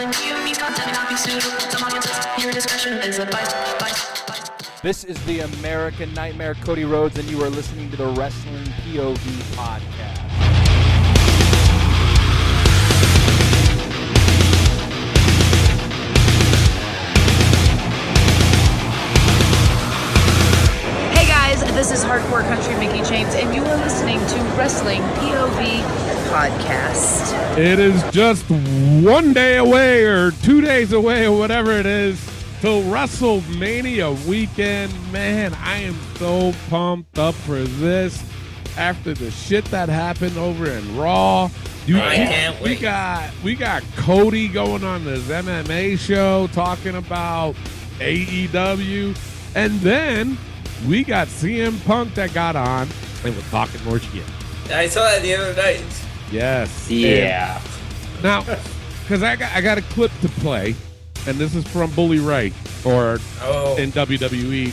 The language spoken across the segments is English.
This is the American Nightmare, Cody Rhodes, and you are listening to the Wrestling POV podcast. Hey guys, this is Hardcore Country Mickey James, and you are listening to Wrestling POV podcast. It is just 1 day away or 2 days away or whatever it is till WrestleMania weekend. Man, I am so pumped up for this after the shit that happened over in Raw. I can't wait. We got Cody going on this MMA show talking about AEW, and then we got CM Punk that got on and was talking more shit. I saw that the other night. Yes. Yeah. And now, because I got a clip to play, and this is from Bully Ray, or in WWE,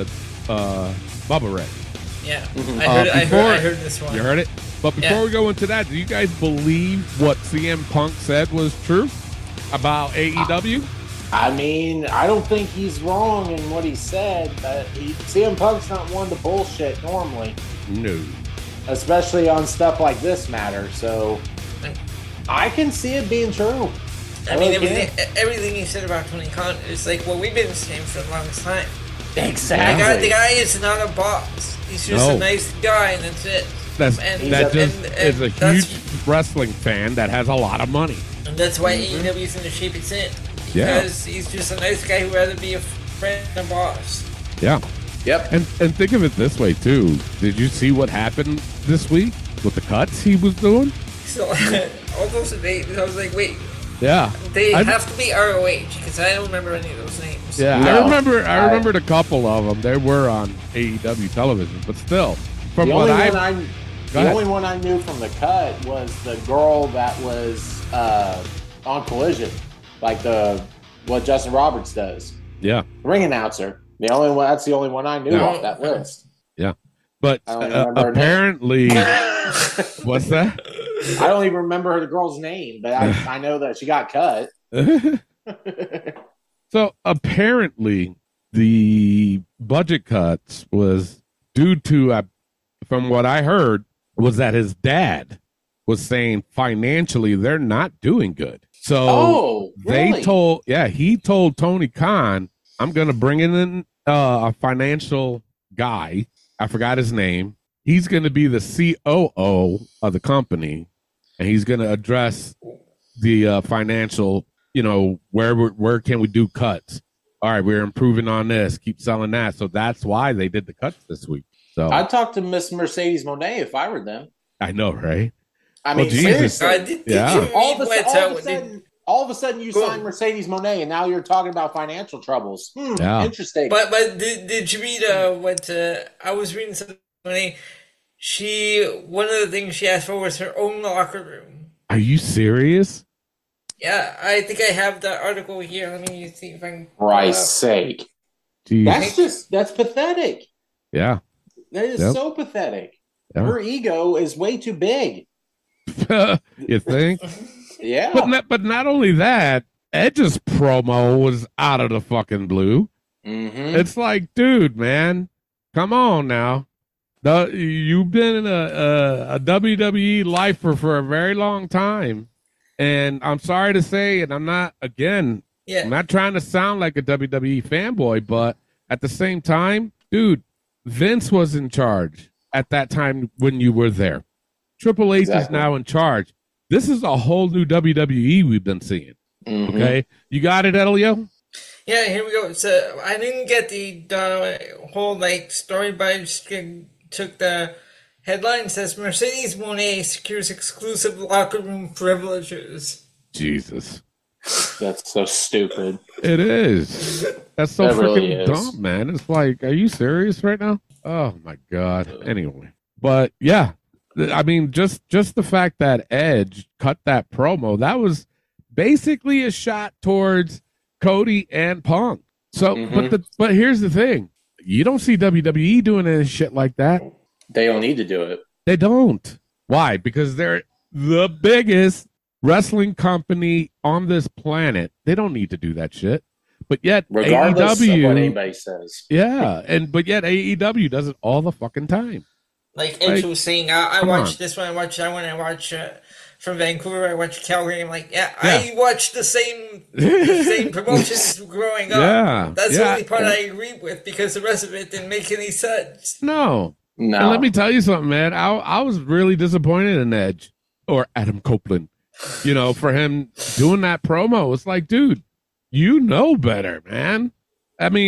Bubba Ray. Yeah. I heard this one. You heard it? But before we go into that, do you guys believe what CM Punk said was true about AEW? I mean, I don't think he's wrong in what he said, but CM Punk's not one to bullshit normally. No. Especially on stuff like this matter, so I can see it being true. I mean, everything he said about Tony Khan is like what we've been saying for the longest time. Exactly. The guy is not a boss. He's just a nice guy, and that's it. Is a huge wrestling fan that has a lot of money. And that's why AEW is in the shape it's in. Because he's just a nice guy who'd rather be a friend than a boss. Yeah. Yep. And think of it this way, too. Did you see what happened this week with the cuts he was doing? So, all those names, I was like, wait. Yeah. They have to be ROH, because I don't remember any of those names. Yeah, no, I remembered a couple of them. They were on AEW television, but still. The only one I knew from the cut was the girl that was on Collision, like what Justin Roberts does. Yeah. Ring announcer. That's the only one I knew off that list. Yeah. But apparently, what's that? I don't even remember the girl's name, but I know that she got cut. So apparently, the budget cuts was due to, from what I heard, was that his dad was saying financially they're not doing good. So really? he told Tony Khan, I'm going to bring in a financial guy. I forgot his name. He's going to be the COO of the company, and he's going to address the financial, where can we do cuts? All right, we're improving on this. Keep selling that. So that's why they did the cuts this week. So I'd talk to Miss Mercedes Moné if I were them. I know, right? I mean, Jesus. seriously. Yeah. All of a sudden, you sign Mercedes Moné, and now you're talking about financial troubles. Interesting. But did you read what I was reading something? One of the things she asked for was her own locker room. Are you serious? Yeah, I think I have the article here. Let me see if I can. Christ's sake. Jeez. That's pathetic. Yeah. That is so pathetic. Yeah. Her ego is way too big. You think? Yeah. But not only that, Edge's promo was out of the fucking blue. Mm-hmm. It's like, dude, man, come on now. You've been in a WWE lifer for a very long time. And I'm sorry to say, and I'm not trying to sound like a WWE fanboy, but at the same time, dude, Vince was in charge at that time when you were there. Triple H is now in charge. This is a whole new WWE we've been seeing. Mm-hmm. Okay? You got it, Elio? Yeah, here we go. So I didn't get the whole story, but I just took the headline. It says Mercedes Moné secures exclusive locker room privileges. Jesus. That's so stupid. It is. That's so freaking dumb, man. It's like, are you serious right now? Oh my God. Anyway. But yeah. I mean, just the fact that Edge cut that promo, that was basically a shot towards Cody and Punk. So, but here's the thing: you don't see WWE doing any shit like that. They don't need to do it. They don't. Why? Because they're the biggest wrestling company on this planet. They don't need to do that shit. But yet regardless AEW, of what anybody says. Yeah, but yet AEW does it all the fucking time. Like Edge was saying, I watched this one, I watched that one, I watched from Vancouver, I watched Calgary. I'm like, I watched the same promotions growing up. Yeah, that's the only part I agree with, because the rest of it didn't make any sense. No. And let me tell you something, man. I was really disappointed in Edge or Adam Copeland. For him doing that promo. It's like, dude, you know better, man. I mean,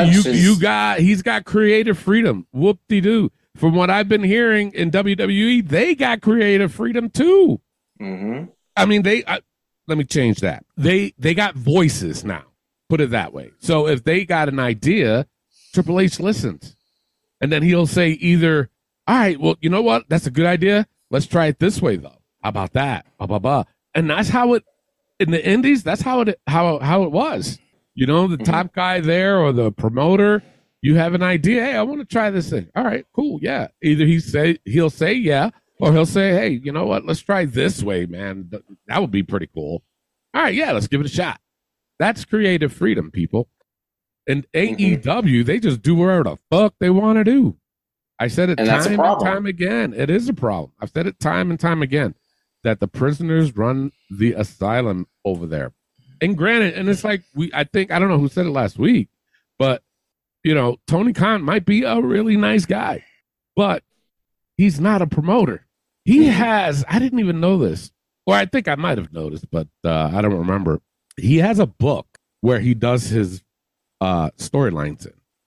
he's got creative freedom. Whoop-de-doo. From what I've been hearing in WWE, they got creative freedom too. Mm-hmm. I mean, let me change that. They got voices now. Put it that way. So if they got an idea, Triple H listens. And then he'll say either, all right, well, you know what? That's a good idea. Let's try it this way, though. How about that? Blah, blah, blah. And that's how it, in the indies, that's how it was. The top guy there or the promoter, you have an idea. Hey, I want to try this thing. All right, cool. Yeah. Either he'll say yeah, or he'll say, hey, you know what? Let's try this way, man. That would be pretty cool. All right, yeah, let's give it a shot. That's creative freedom, people. And AEW, they just do whatever the fuck they want to do. I said it time and time again. It is a problem. I've said it time and time again that the prisoners run the asylum over there. And granted, and it's like I don't know who said it last week, but Tony Khan might be a really nice guy, but he's not a promoter. He has, I didn't even know this, or I think I might have noticed, but I don't remember. He has a book where he does his storylines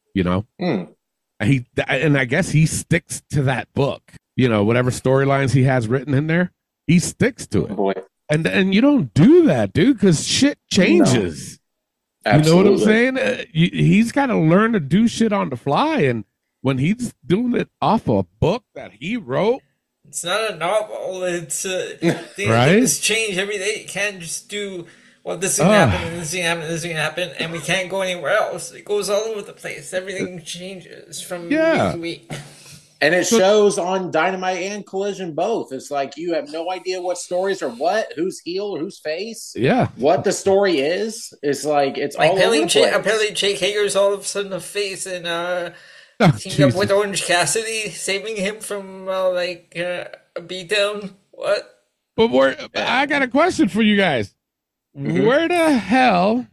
in, and I guess he sticks to that book, whatever storylines he has written in there, he sticks to it. Oh, boy. And you don't do that, dude, because shit changes. No. You know what I'm saying? He's got to learn to do shit on the fly, and when he's doing it off a book that he wrote, it's not a novel. It's things change every day. You can't just do, well, this is going to happen, and this is going to happen, and this is going to happen, and we can't go anywhere else. It goes all over the place. Everything changes from week to week. And it shows on Dynamite and Collision both. It's like you have no idea what stories are what, who's heel or who's face. Yeah. What the story is. It's like it's all over the place. Apparently Jake Hager's all of a sudden a face and teamed up with Orange Cassidy, saving him from a beatdown. What? But I got a question for you guys. Mm-hmm. Where the hell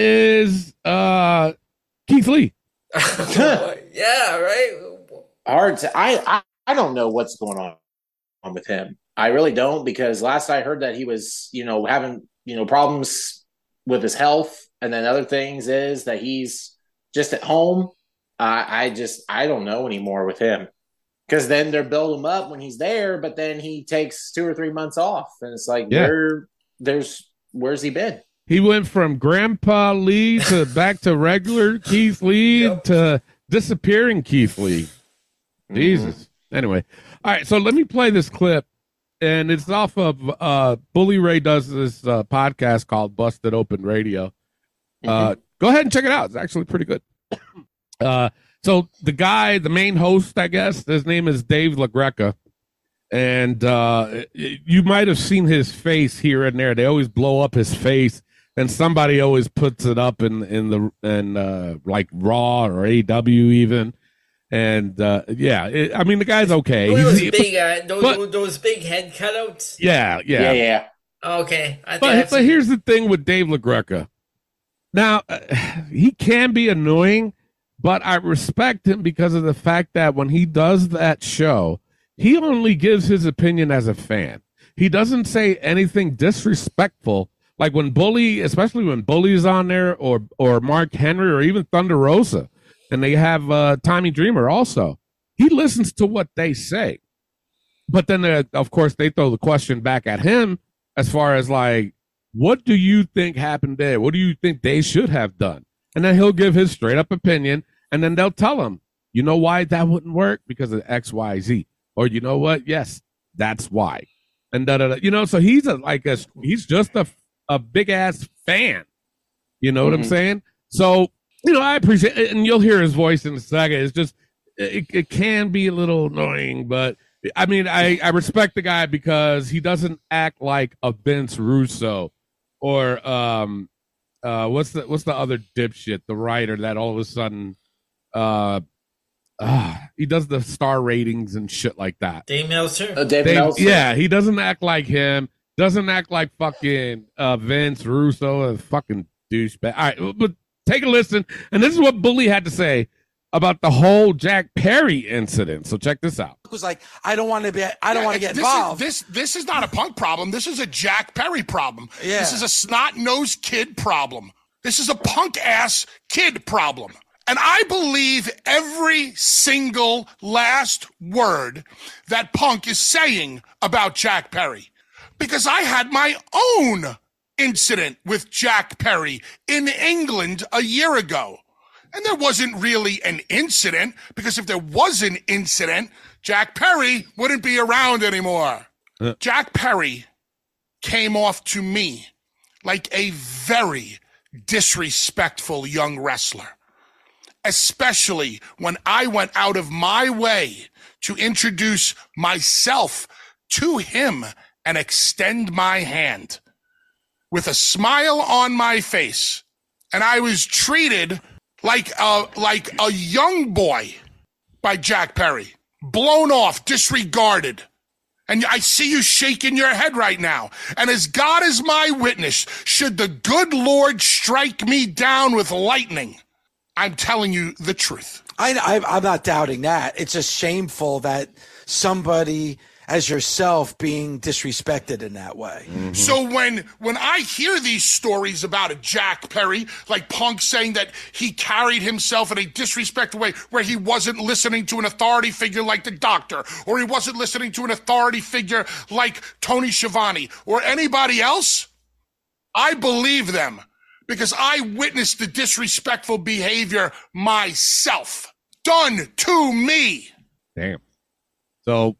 is Keith Lee? Yeah, right. Hard to, I don't know what's going on with him. I really don't, because last I heard that he was, having, problems with his health, and then other things is that he's just at home. I don't know anymore with him, because then they're building him up when he's there, but then he takes 2 or 3 months off, and it's like, where's he been? He went from Grandpa Lee to back to regular Keith Lee to disappearing Keith Lee. Jesus. Anyway. All right. So let me play this clip, and it's off of Bully Ray does this podcast called Busted Open Radio. Go ahead and check it out. It's actually pretty good. So the main host, I guess, his name is Dave LaGreca, and you might have seen his face here and there. They always blow up his face, and somebody always puts it up in like Raw or AW even. And I mean, the guy's okay. Those big head cutouts. Yeah. Okay. But here's the thing with Dave LaGreca. Now, he can be annoying, but I respect him because of the fact that when he does that show, he only gives his opinion as a fan. He doesn't say anything disrespectful, like when especially when Bully's on there, or Mark Henry, or even Thunder Rosa. And they have Tommy Dreamer also. He listens to what they say. But then, of course, they throw the question back at him as far as like, what do you think happened there? What do you think they should have done? And then he'll give his straight up opinion. And then they'll tell him, you know why that wouldn't work? Because of X, Y, Z. Or you know what? Yes, that's why. And so he's he's just a big ass fan. You know what I'm saying? So, I appreciate it, and you'll hear his voice in a second. It's just, it can be a little annoying, but I mean, I respect the guy because he doesn't act like a Vince Russo or what's the other dipshit, the writer that all of a sudden he does the star ratings and shit like that. Dave Meltzer. David Meltzer. Yeah, he doesn't act like him. Doesn't act like fucking Vince Russo, a fucking douchebag. All right, but take a listen. And this is what Bully had to say about the whole Jack Perry incident. So check this out. It was like, I don't want to get involved. This is not a Punk problem. This is a Jack Perry problem. Yeah. This is a snot-nosed kid problem. This is a punk-ass kid problem. And I believe every single last word that Punk is saying about Jack Perry. Because I had my own incident with Jack Perry in England a year ago. And there wasn't really an incident, because if there was an incident, Jack Perry wouldn't be around anymore. Jack Perry came off to me like a very disrespectful young wrestler, especially when I went out of my way to introduce myself to him and extend my hand with a smile on my face. And I was treated like a young boy by Jack Perry, blown off, disregarded. And I see you shaking your head right now. And as God is my witness, should the good Lord strike me down with lightning, I'm telling you the truth. I'm not doubting that. It's just shameful that somebody as yourself being disrespected in that way. Mm-hmm. So when I hear these stories about a Jack Perry, like Punk saying that he carried himself in a disrespectful way where he wasn't listening to an authority figure like the Doctor, or he wasn't listening to an authority figure like Tony Schiavone or anybody else, I believe them because I witnessed the disrespectful behavior myself done to me. Damn. So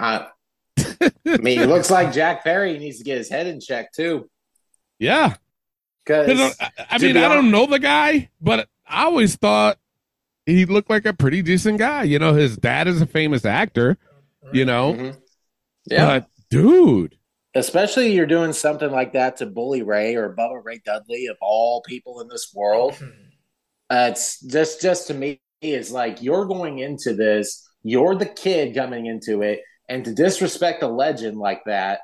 I mean, it looks like Jack Perry needs to get his head in check too. Yeah, because I mean, I don't know the guy, but I always thought he looked like a pretty decent guy. You know, his dad is a famous actor. You know, yeah, but dude, especially you're doing something like that to Bully Ray or Bubba Ray Dudley of all people in this world. It's just to me, it's like you're going into this. You're the kid coming into it. And to disrespect a legend like that,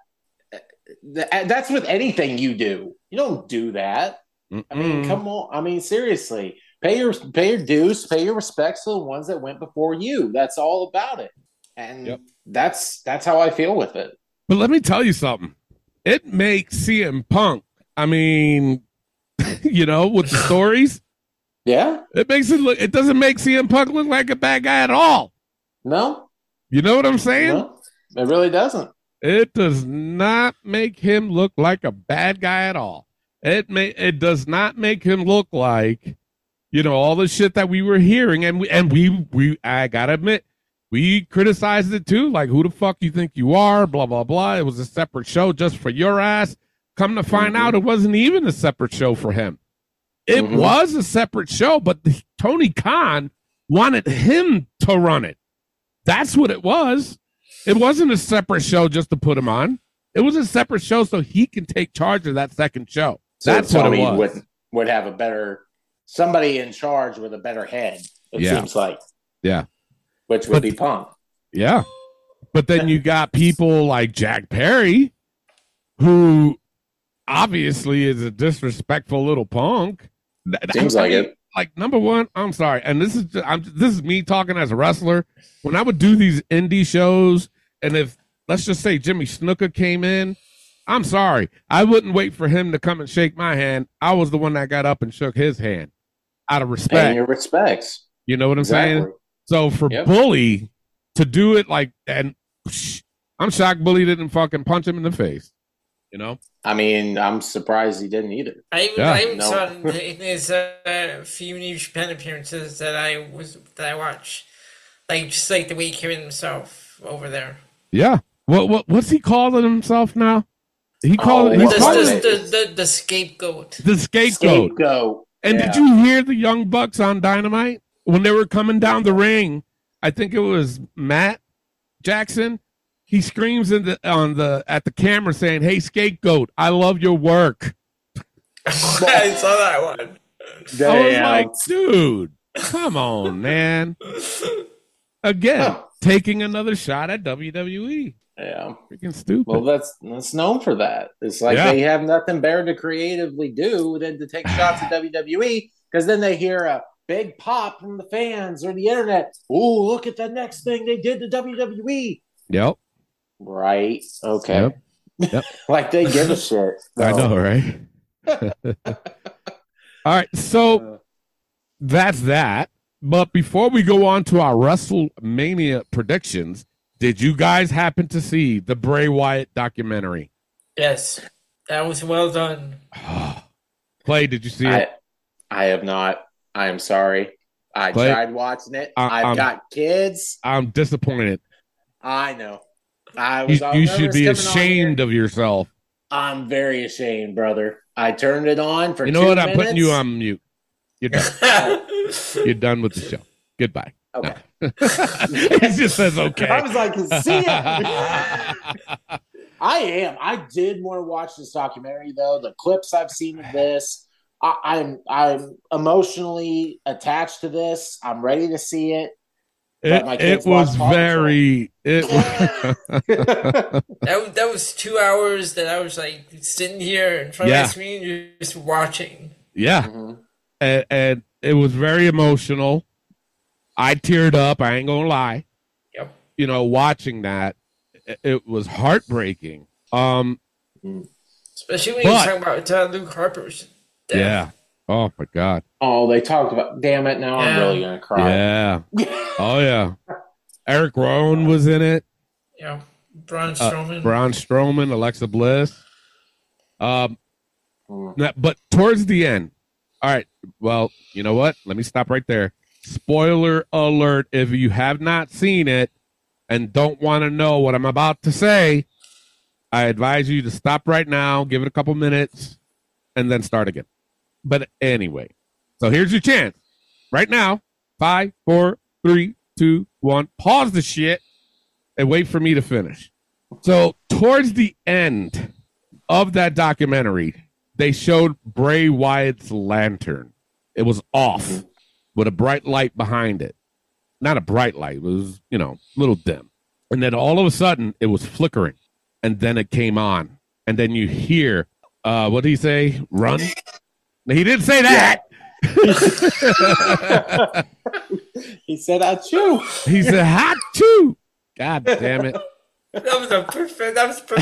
that's with anything you do. You don't do that. I mean, come on. I mean, seriously, pay your dues, pay your respects to the ones that went before you. That's all about it. And that's how I feel with it. But let me tell you something. It makes CM Punk, I mean, you know, with the stories. Yeah. It doesn't make CM Punk look like a bad guy at all. No. You know what I'm saying? No, it really doesn't. It does not make him look like a bad guy at all. It does not make him look like, you know, all the shit that we were hearing, and we I gotta admit, we criticized it too. Like, who the fuck you think you are? Blah blah blah. It was a separate show just for your ass. Come to find out, it wasn't even a separate show for him. It was a separate show, but Tony Khan wanted him to run it. That's what it was. It wasn't a separate show just to put him on. It was a separate show so he can take charge of that second show. So that's Tony what it was. Would have a better somebody in charge with a better head. It seems like, which would be Punk. Yeah, but then you got people like Jack Perry, who obviously is a disrespectful little punk. Seems like it. Like, number one, I'm sorry, and this is me talking as a wrestler. When I would do these indie shows, and if, let's just say, Jimmy Snuka came in, I'm sorry, I wouldn't wait for him to come and shake my hand. I was the one that got up and shook his hand out of respect. And your respects. You know what I'm saying? So for Bully to do it like, and I'm shocked Bully didn't fucking punch him in the face. You know? I mean, I'm surprised he didn't either. I saw in his few New Japan appearances that I watched, like just like the way he carried himself over there. Yeah. What's he calling himself now? He called the scapegoat. The scapegoat. And did you hear the Young Bucks on Dynamite when they were coming down the ring? I think it was Matt Jackson he screams at the camera saying, "Hey, Scapegoat, I love your work." I saw that one. I was like, dude, come on, man. Again, taking another shot at WWE. Yeah. Freaking stupid. Well, that's known for that. It's like they have nothing better to creatively do than to take shots at WWE, because then they hear a big pop from the fans or the internet. Oh, look at the next thing they did to WWE. Yep. Right. Okay. Yep. Like they give a shit. So. I know, right? All right, so that's that. But before we go on to our WrestleMania predictions, did you guys happen to see the Bray Wyatt documentary? Yes, that was well done. Clay, did you see it? I have not. I am sorry. I tried watching it. I've got kids. I'm disappointed. I know. You should be ashamed of yourself. I'm very ashamed, brother. I turned it on for 2 minutes. You know what? I'm putting you on mute. You're done. You're done with the show. Goodbye. Okay. No. He just says okay. I was like, see ya. I am. I did want to watch this documentary, though. The clips I've seen of this, I'm emotionally attached to this. I'm ready to see it. It was very. That was 2 hours that I was like sitting here in front of my screen, just watching. Yeah, and it was very emotional. I teared up. I ain't gonna lie. Yep. You know, watching that, it was heartbreaking. Especially when you talk about Luke Harper's death. Yeah. Oh my God. Oh, they talked about. Damn it! Now I'm really gonna cry. Yeah. Oh yeah. Eric Rowan was in it. Yeah. Braun Strowman, Alexa Bliss. But towards the end, all right. Well, you know what? Let me stop right there. Spoiler alert! If you have not seen it and don't want to know what I'm about to say, I advise you to stop right now, give it a couple minutes, and then start again. But anyway, so here's your chance. Right now, 5, 4, 3, 2, 1. Pause the shit and wait for me to finish. So towards the end of that documentary, they showed Bray Wyatt's lantern. It was off with a bright light behind it. Not a bright light. It was, a little dim. And then all of a sudden, it was flickering. And then it came on. And then you hear, what did he say? Run? He didn't say that. He said achoo. He said achoo. God damn it. That was perfect.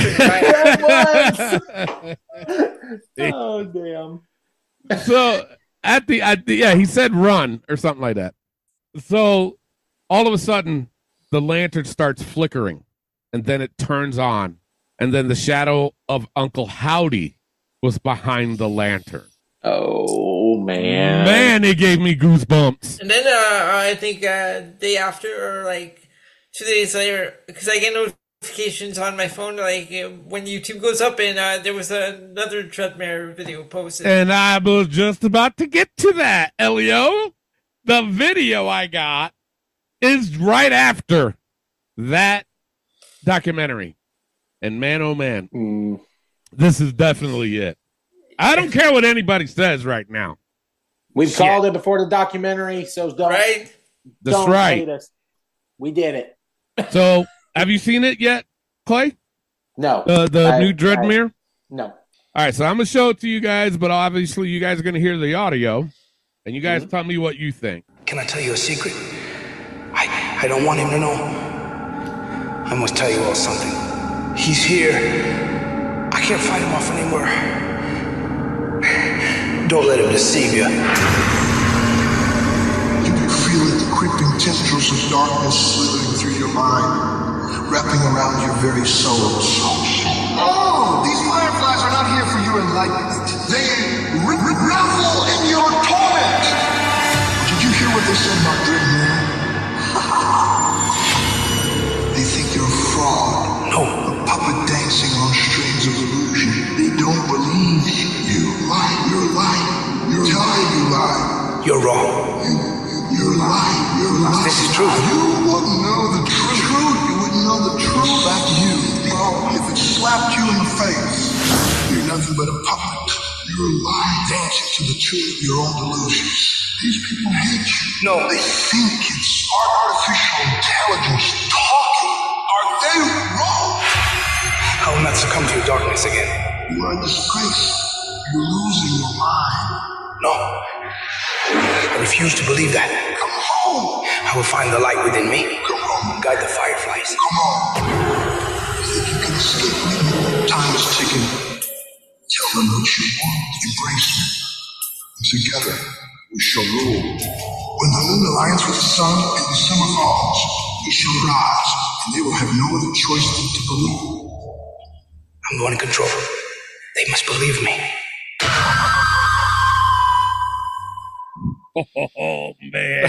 Right? Oh damn. So at the he said run or something like that. So all of a sudden the lantern starts flickering and then it turns on and then the shadow of Uncle Howdy was behind the lantern. Oh man! Man, it gave me goosebumps. And then I think day after, or like 2 days later, because I get notifications on my phone, like when YouTube goes up, and there was another Dreadmare video posted. And I was just about to get to that, Elio. The video I got is right after that documentary, and man, oh man, this is definitely it. I don't care what anybody says right now. We've called it before the documentary, so don't. Right? That's right. Hate us. We did it. So, have you seen it yet, Clay? No. The new Dreadmere? No. All right, so I'm going to show it to you guys, but obviously you guys are going to hear the audio, and you guys tell me what you think. Can I tell you a secret? I don't want him to know. I must tell you all something. He's here. I can't fight him off anymore. Don't let him deceive you. You can feel the creeping tendrils of darkness slithering through your mind, wrapping around your very soul. Oh, these fireflies are not here for your enlightenment. They revel in your torment. Did you hear what they said about Dreadmare? They think you're a fraud. No. A puppet dancing on strings of illusion. They don't believe you. You lie. You're lying. You're lying. You lie. You're wrong. You're lying. You're lying. This is true. You wouldn't know the truth. You wouldn't you know the truth about you, if it slapped you in the face, you're nothing but a puppet. You're a lie dancing to the tune of your own delusions. These people hate you. No. They think it's artificial intelligence talking. Are they wrong? I will not succumb to your darkness again. You are a disgrace. You're losing your mind. No. I refuse to believe that. Come home. I will find the light within me. Come home. Guide the fireflies. Come on. If you can escape me, time is ticking. Tell them what you want. Embrace me. And together, we shall rule. When the moon aligns with the sun and the summer falls, we shall rise, and they will have no other choice than to believe. I'm the one in control. They must believe me. Oh man,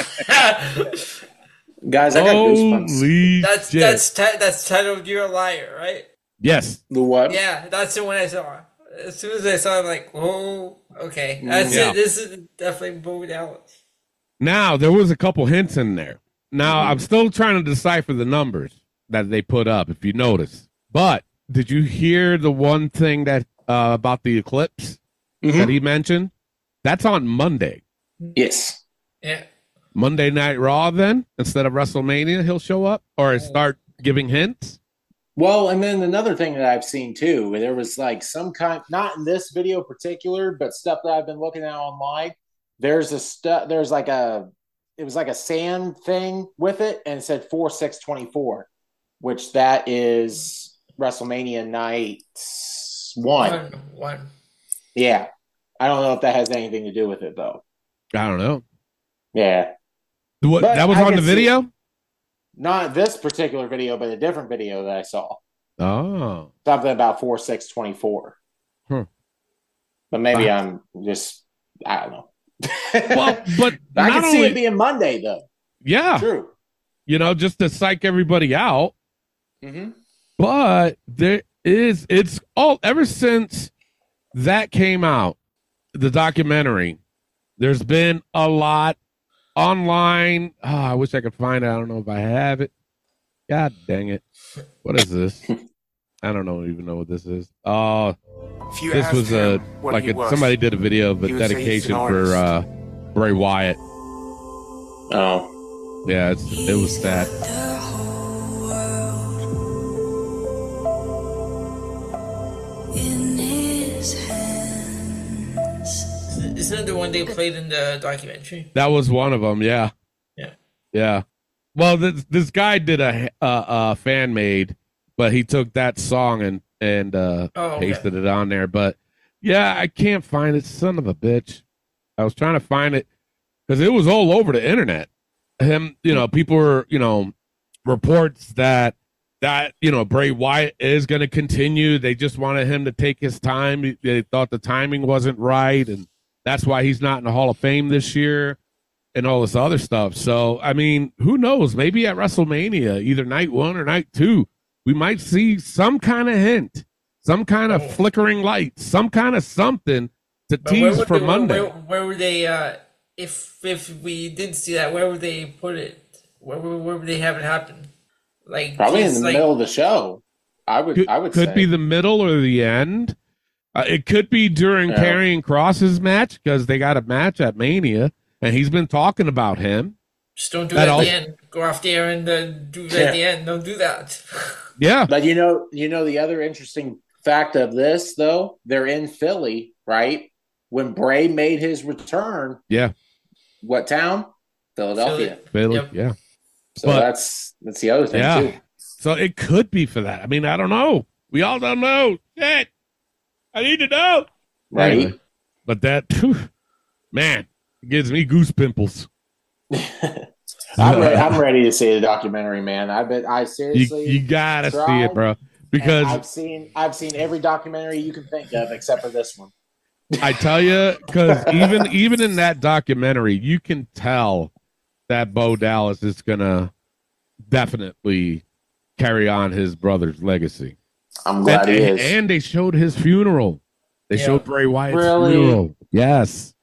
Guys, I got goosebumps. holy That's shit. that's titled "You're a Liar," right? Yes. The what? Yeah, that's the one I saw. As soon as I saw it, I'm like, oh, okay. That's Yeah. it. This is definitely Bo Dallas. Now there was a couple hints in there. Now I'm still trying to decipher the numbers that they put up, if you notice. But did you hear the one thing that about the eclipse that he mentioned? That's on Monday. Yes. Yeah. Monday Night Raw. Then instead of WrestleMania, he'll show up or start giving hints. Well, and then another thing that I've seen too, where there was like some kind, not in this video particular, but stuff that I've been looking at online. There's like a, it was like a sand thing with it, and it said 4/6/24, which that is WrestleMania night one. Yeah, I don't know if that has anything to do with it though. I don't know. Yeah, What, But that was I on can the see- video. not this particular video, but a different video that I saw. Oh, Something about 4/6/24. But maybe I'm just, I don't know. well, but I not can see only, it being Monday though. yeah, True. you know, just to psych everybody out. Mm-hmm. But it's all ever since that came out, the documentary. There's been a lot online. Oh, I wish I could find it. I don't know if I have it. God dang it! What is this? I don't even know what this is. Oh, If you this asked was him what he was, somebody did a video of a he would say he's dedication an for Bray Wyatt. Oh, Yeah, it was sad. Isn't it the one they played in the documentary? That was one of them. Yeah. Yeah. Yeah. Well, this guy did a fan made, but he took that song and pasted it on there. But yeah, I can't find it. Son of a bitch. I was trying to find it because it was all over the internet. Him, people were, reports that Bray Wyatt is going to continue. They just wanted him to take his time. They thought the timing wasn't right, and that's why he's not in the Hall of Fame this year and all this other stuff. So, I mean, who knows? Maybe at WrestleMania, either night 1 or night 2, we might see some kind of hint, some kind of flickering light, some kind of something to tease for Monday. Where would they, if we didn't see that, where would they put it? Where would they have it happen? Like probably in the middle of the show. I would could say. Be the middle or the end. It could be during Karrion Kross's match because they got a match at Mania, and he's been talking about him. Just don't do that at the end. Go off the air and do that at the end. Don't do that. Yeah. But you know the other interesting fact of this though, they're in Philly, right? When Bray made his return. Yeah. What town? Philadelphia. Philly. Yep. Yeah. So that's the other thing too. So it could be for that. I mean, I don't know. We all don't know. Shit. I need to know. Right. Anyway, but that, man, it gives me goose pimples. I'm ready to see the documentary, man. I seriously you gotta see it, bro. Because I've seen every documentary you can think of except for this one. I tell you, because even in that documentary, you can tell that Bo Dallas is gonna definitely carry on his brother's legacy. I'm glad he is. And they showed his funeral. They showed Bray Wyatt's Really? funeral. Yes.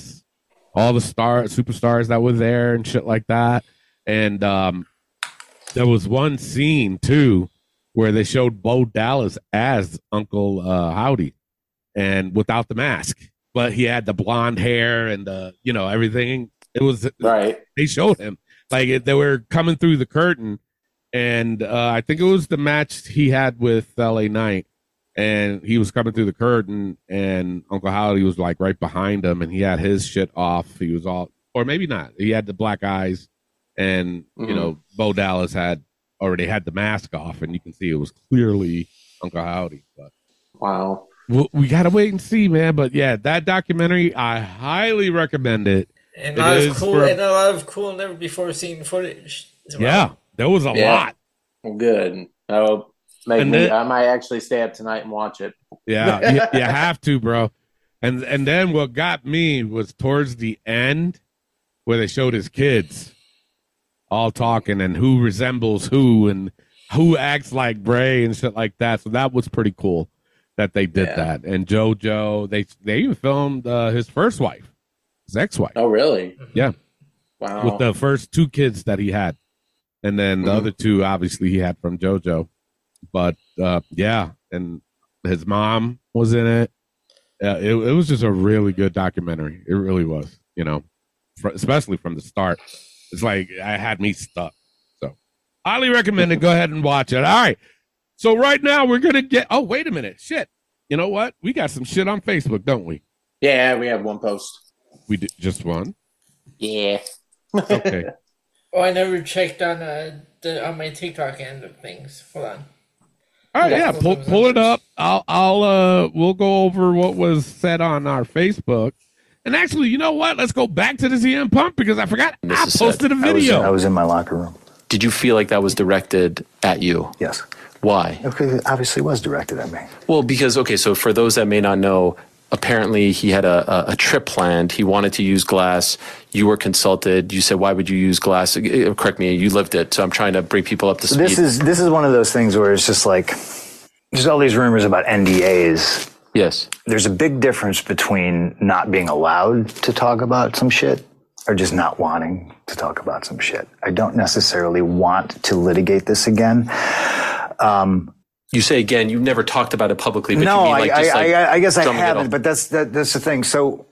All the superstars that were there and shit like that. And There was one scene too where they showed Bo Dallas as Uncle Howdy, and without the mask, but he had the blonde hair and everything. It was right. They showed him like they were coming through the curtain, and I think it was the match he had with LA Knight, and he was coming through the curtain, and Uncle Howdy was like right behind him, and he had his shit off. He was all, or maybe not. He had the black eyes, and Bo Dallas had already had the mask off, and you can see it was clearly Uncle Howdy. But wow. We got to wait and see, man. But yeah, that documentary, I highly recommend it. And a lot of cool, never before seen footage as well. Yeah, there was a lot. Well, good. I might actually stay up tonight and watch it. Yeah, you have to, bro. And then what got me was towards the end where they showed his kids all talking and who resembles who and who acts like Bray and shit like that. So that was pretty cool that they did that. And JoJo, they even filmed his first wife, his ex-wife. Oh, really? Yeah. Wow. With the first two kids that he had. And then the other two, obviously, he had from JoJo. But, and his mom was in it. It was just a really good documentary. It really was, especially from the start. It's like I had me stuck. So highly recommend it. Go ahead and watch it. All right. So right now we're going to get, oh, wait a minute. Shit. You know what? We got some shit on Facebook, don't we? Yeah, we have one post. We did just one? Yeah. Okay. Oh, I never checked on on my TikTok end of things. Hold on. All right, yeah, pull it up. We'll go over what was said on our Facebook. And actually, you know what? Let's go back to the CM Punk because I forgot. I posted a video. I was in my locker room. Did you feel like that was directed at you? Yes. Why? Because it obviously was directed at me. Well, because, okay, so for those that may not know, apparently he had a trip planned. He wanted to use glass. You were consulted. You said, why would you use glass? Correct me, you lived it. So I'm trying to bring people up to speed. This is one of those things where it's just like, there's all these rumors about NDAs. Yes. There's a big difference between not being allowed to talk about some shit or just not wanting to talk about some shit. I don't necessarily want to litigate this again. You say again, you've never talked about it publicly, but no, you mean I guess I haven't, but that's the thing. So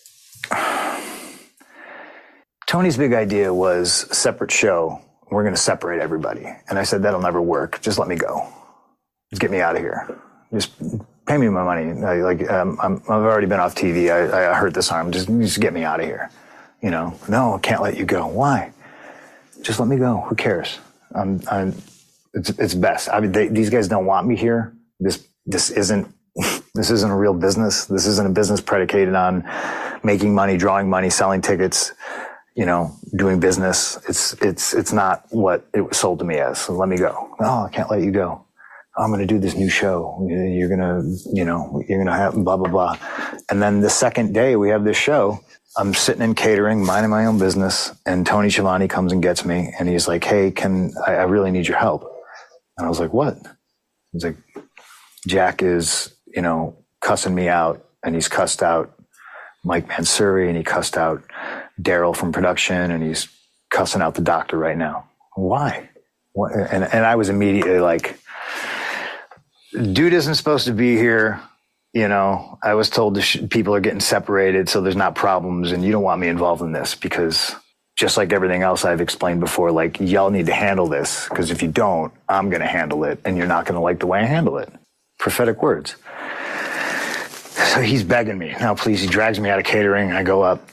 Tony's big idea was a separate show. We're going to separate everybody. And I said, that'll never work. Just let me go. Just get me out of here. Just pay me my money. I've already been off TV. I hurt this arm. Just get me out of here. No, I can't let you go. Why? Just let me go. Who cares? It's best. I mean, these guys don't want me here. This isn't a real business. This isn't a business predicated on making money, drawing money, selling tickets, doing business. It's not what it was sold to me as. So let me go. No, I can't let you go. I'm going to do this new show. You're going to have blah, blah, blah. And then the second day we have this show, I'm sitting in catering, minding my own business. And Tony Schiavone comes and gets me. And he's like, hey, I really need your help. And I was like, what? He's like, Jack is, cussing me out, and he's cussed out Mike Mansouri, and he cussed out Daryl from production, and he's cussing out the doctor right now. Why? What? And I was immediately like, dude isn't supposed to be here. I was told people are getting separated, so there's not problems, and you don't want me involved in this because just like everything else I've explained before, like, y'all need to handle this, because if you don't, I'm going to handle it, and you're not going to like the way I handle it. Prophetic words. So he's begging me. Now, please, he drags me out of catering. I go up.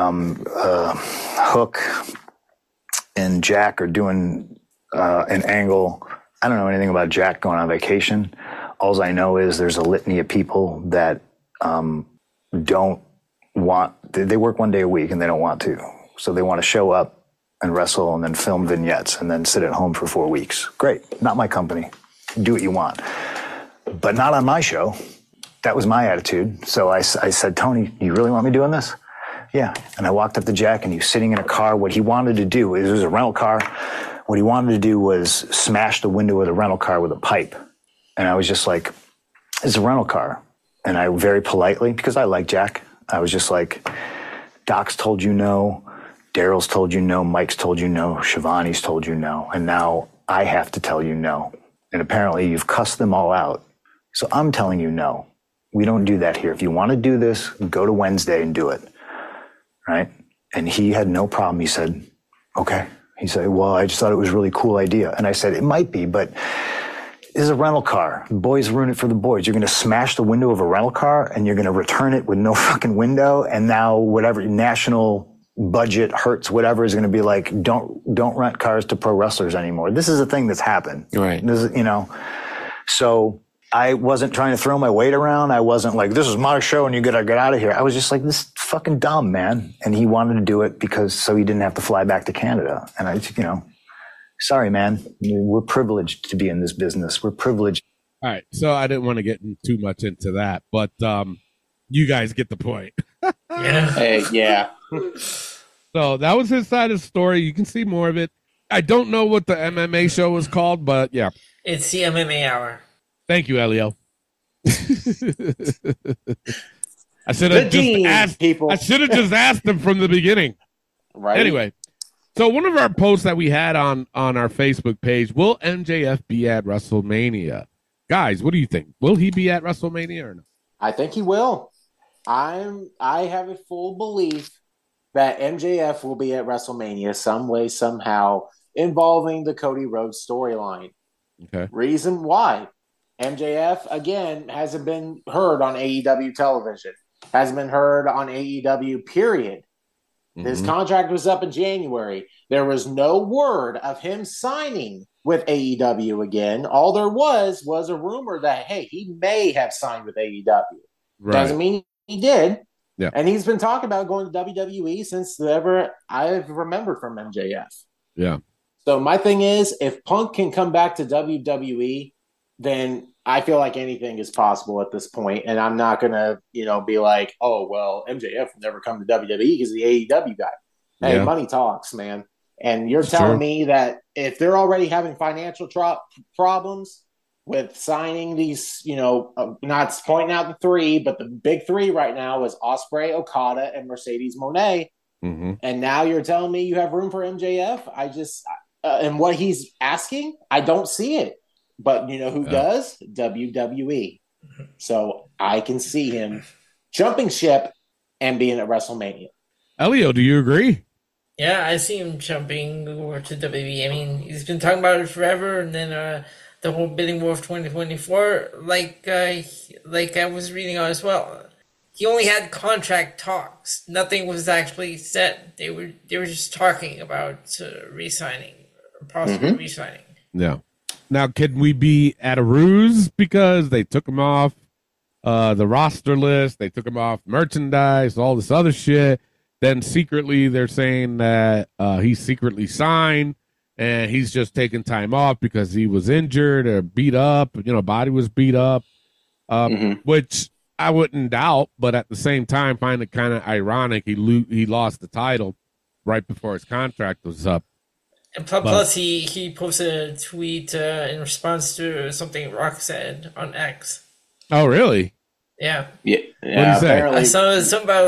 Hook and Jack are doing an angle. I don't know anything about Jack going on vacation. All I know is there's a litany of people that don't want, they work one day a week and they don't want to. So they want to show up and wrestle and then film vignettes and then sit at home for 4 weeks. Great. Not my company. Do what you want. But not on my show. That was my attitude. So I said, Tony, you really want me doing this? Yeah. And I walked up to Jack and he was sitting in a car. What he wanted to do, it was a rental car. What he wanted to do was smash the window of the rental car with a pipe. And I was just like, it's a rental car. And I very politely, because I like Jack, I was just like, Doc's told you no. Daryl's told you no, Mike's told you no, Schiavone's told you no, and now I have to tell you no. And apparently you've cussed them all out. So I'm telling you no. We don't do that here. If you want to do this, go to Wednesday and do it. Right? And he had no problem. He said, okay. He said, well, I just thought it was a really cool idea. And I said, it might be, but this is a rental car. The boys ruin it for the boys. You're going to smash the window of a rental car and you're going to return it with no fucking window. And now whatever national budget hurts, whatever, is going to be like, don't rent cars to pro wrestlers anymore. This is a thing that's happened. Right. This is, so I wasn't trying to throw my weight around. I wasn't like, this is my show and you gotta get out of here. I was just like, this is fucking dumb, man. And he wanted to do it so he didn't have to fly back to Canada. And I, sorry, man. We're privileged to be in this business. We're privileged. All right. So I didn't want to get too much into that, but you guys get the point. Yeah. Hey, yeah. So that was his side of the story. You can see more of it. I don't know what the MMA show was called, but yeah. It's the MMA Hour. Thank you, Elio. I should have just asked people. I should have just asked them from the beginning. Right. Anyway, so one of our posts that we had on our Facebook page, will MJF be at WrestleMania? Guys, what do you think? Will he be at WrestleMania or not? I think he will. I have a full belief that MJF will be at WrestleMania some way, somehow, involving the Cody Rhodes storyline. Okay. Reason why? MJF, again, hasn't been heard on AEW television. Hasn't been heard on AEW, period. Mm-hmm. His contract was up in January. There was no word of him signing with AEW again. All there was a rumor that, hey, he may have signed with AEW. Right. Doesn't mean he did. Yeah. And he's been talking about going to WWE since ever I've remembered from MJF. Yeah. So my thing is, if Punk can come back to WWE, then I feel like anything is possible at this point. And I'm not going to, be like, oh, well, MJF will never come to WWE because the AEW guy. Hey, money talks, man. And you're telling me that if they're already having financial problems with signing these, not pointing out the three, but the big three right now is Ospreay, Okada, and Mercedes Moné. Mm-hmm. And now you're telling me you have room for MJF? I just and what he's asking, I don't see it. But you know who does? WWE. So I can see him jumping ship and being at WrestleMania. Elio, do you agree? Yeah, I see him jumping over to WWE. I mean, he's been talking about it forever, and then the whole bidding war of 2024, like I was reading on as well. He only had contract talks. Nothing was actually said. They were just talking about re-signing, or possibly re-signing. Yeah. Now, can we be at a ruse because they took him off the roster list, they took him off merchandise, all this other shit? Then secretly they're saying that he secretly signed and he's just taking time off because he was injured or beat up, body was beat up, which I wouldn't doubt, but at the same time, find it kind of ironic. He lost the title right before his contract was up. And plus, he posted a tweet in response to something Rock said on X. Oh, really? Yeah. Yeah. What did he say? I saw something about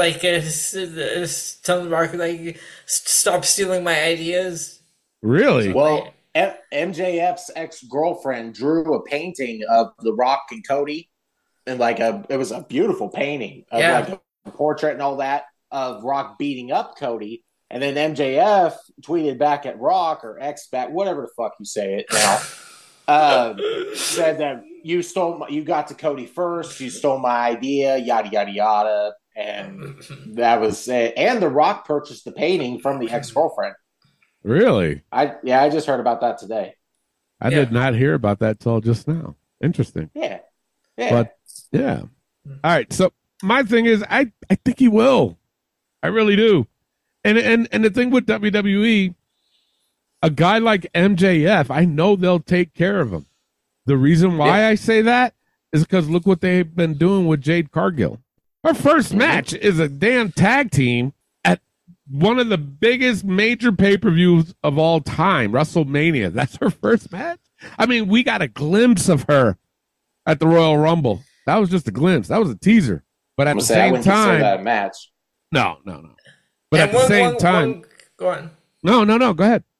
telling Rock stop stealing my ideas. Really? Well, MJF's ex-girlfriend drew a painting of The Rock and Cody, and it was a beautiful painting of like a portrait and all that of Rock beating up Cody. And then MJF tweeted back at Rock or X back, whatever the fuck you say it now, said that you got to Cody first, you stole my idea, yada, yada, yada. And that was it. And The Rock purchased the painting from the ex-girlfriend. Really? I just heard about that today. I did not hear about that till just now. Interesting. Yeah. But, yeah. All right. So my thing is, I think he will. I really do. And the thing with WWE, a guy like MJF, I know they'll take care of him. The reason why I say that is because look what they've been doing with Jade Cargill. Her first match is a damn tag team at one of the biggest major pay-per-views of all time, WrestleMania. That's her first match. I mean, we got a glimpse of her at the Royal Rumble. That was just a glimpse. That was a teaser. But at the same time, that match. No. But at the same time, go on. No, go ahead.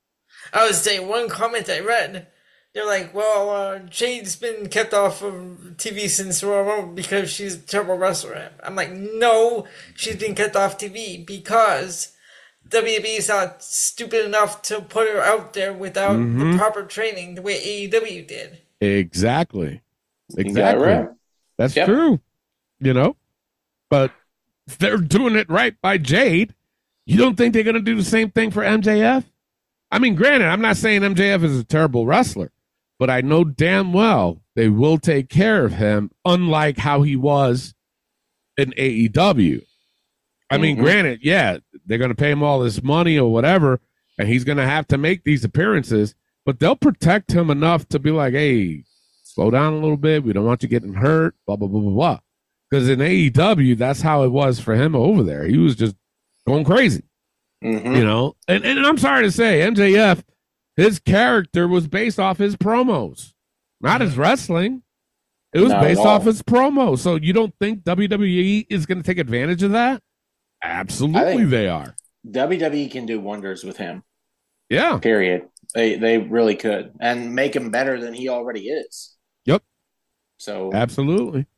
I was saying one comment I read. They're like, well, Jade's been kept off of TV since Royal Rumble because she's a terrible wrestler. I'm like, no, she's been kept off TV because WWE is not stupid enough to put her out there without the proper training the way AEW did. Exactly. Right. That's true. You know, but they're doing it right by Jade. You don't think they're going to do the same thing for MJF? I mean, granted, I'm not saying MJF is a terrible wrestler, but I know damn well they will take care of him, unlike how he was in AEW. I mean, granted, yeah, they're going to pay him all this money or whatever, and he's going to have to make these appearances, but they'll protect him enough to be like, hey, slow down a little bit. We don't want you getting hurt, blah, blah, blah, blah, blah. Because in AEW, that's how it was for him over there. He was just going crazy, you know? And I'm sorry to say, MJF, his character was based off his promos, not his wrestling. It was based off his promos. So you don't think WWE is going to take advantage of that? Absolutely, they are. WWE can do wonders with him. Yeah. Period. They really could. And make him better than he already is. Yep. So absolutely.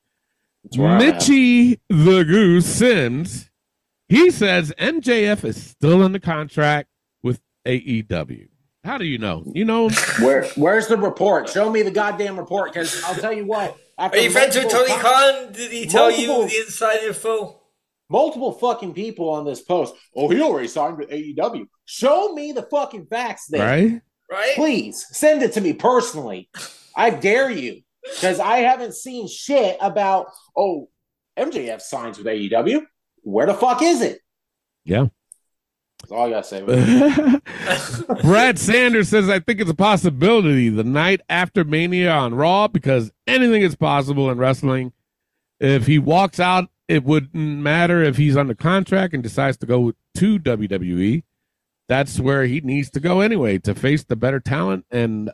Mitchie the Goose Sims, he says MJF is still under contract with AEW. How do you know? You know where's the report? Show me the goddamn report, because I'll tell you what. Are you friends with Tony Khan? Did he tell you the inside info? Multiple fucking people on this post. Oh, he already signed with AEW. Show me the fucking facts there. Right? Please send it to me personally. I dare you. Because I haven't seen shit about, MJF signs with AEW. Where the fuck is it? Yeah. That's all I got to say about it. Brad Sanders says, I think it's a possibility the night after Mania on Raw, because anything is possible in wrestling. If he walks out, it wouldn't matter if he's under contract and decides to go to WWE. That's where he needs to go anyway, to face the better talent and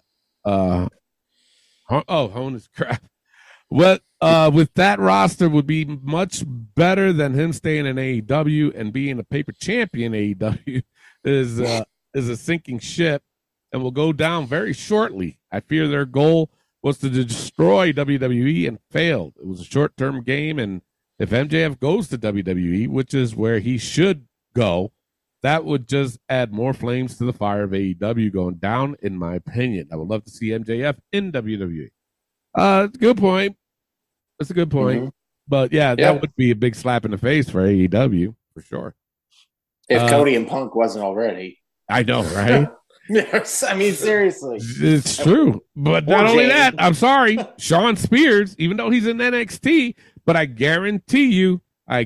hone his craft. What with that roster would be much better than him staying in AEW and being a paper champion. AEW is a sinking ship and will go down very shortly. I fear their goal was to destroy WWE and failed. It was a short-term game, and if MJF goes to WWE, which is where he should go, that would just add more flames to the fire of AEW going down, in my opinion. I would love to see MJF in WWE. Good point. That's a good point. But yeah, that would be a big slap in the face for AEW for sure. If Cody and Punk wasn't already. I know, right? Yes, I mean, seriously. It's true. But not only that, I'm sorry, Sean Spears, even though he's in NXT, but I guarantee you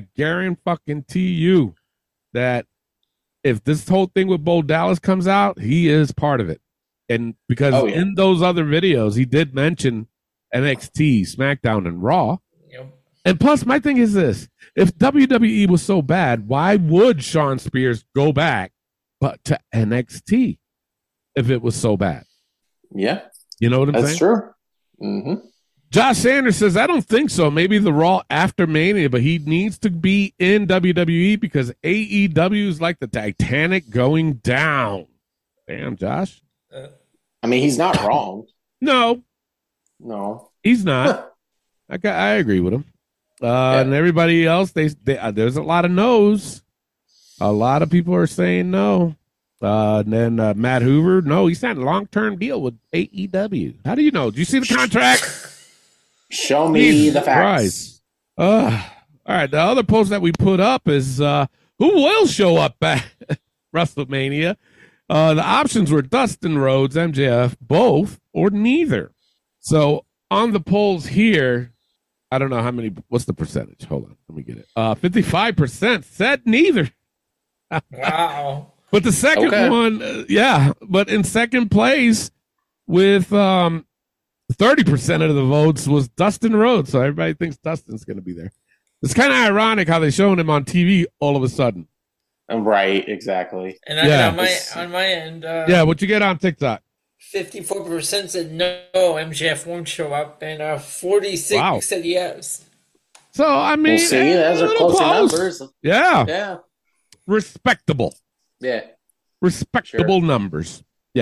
that if this whole thing with Bo Dallas comes out, he is part of it. And because in those other videos, he did mention NXT, SmackDown, and Raw. Yep. And plus, my thing is this. If WWE was so bad, why would Sean Spears go back but to NXT if it was so bad? Yeah. You know what I'm saying? That's true. Mm-hmm. Josh Sanders says, I don't think so. Maybe the Raw after Mania, but he needs to be in WWE because AEW is like the Titanic going down. Damn, Josh. I mean, he's not wrong. No, he's not. I agree with him. And everybody else, there's a lot of no's. A lot of people are saying no. And then Matt Hoover, no, he signed a long-term deal with AEW. How do you know? Did you see the contract? Show me the facts. All right, the other post that we put up is who will show up at WrestleMania. The options were Dustin Rhodes, MJF, both, or neither. So on the polls here, I don't know how many. What's the percentage? Hold on, let me get it. 55% said neither. Wow. But the second one, but in second place with 30% of the votes was Dustin Rhodes. So everybody thinks Dustin's going to be there. It's kind of ironic how they're showing him on TV all of a sudden. Right, exactly. And on my end, what you get on TikTok? 54% said no, MJF won't show up, and 46 said yes. So I mean, we'll see. Those are close numbers. Yeah. Respectable. Yeah. Respectable numbers. Yeah.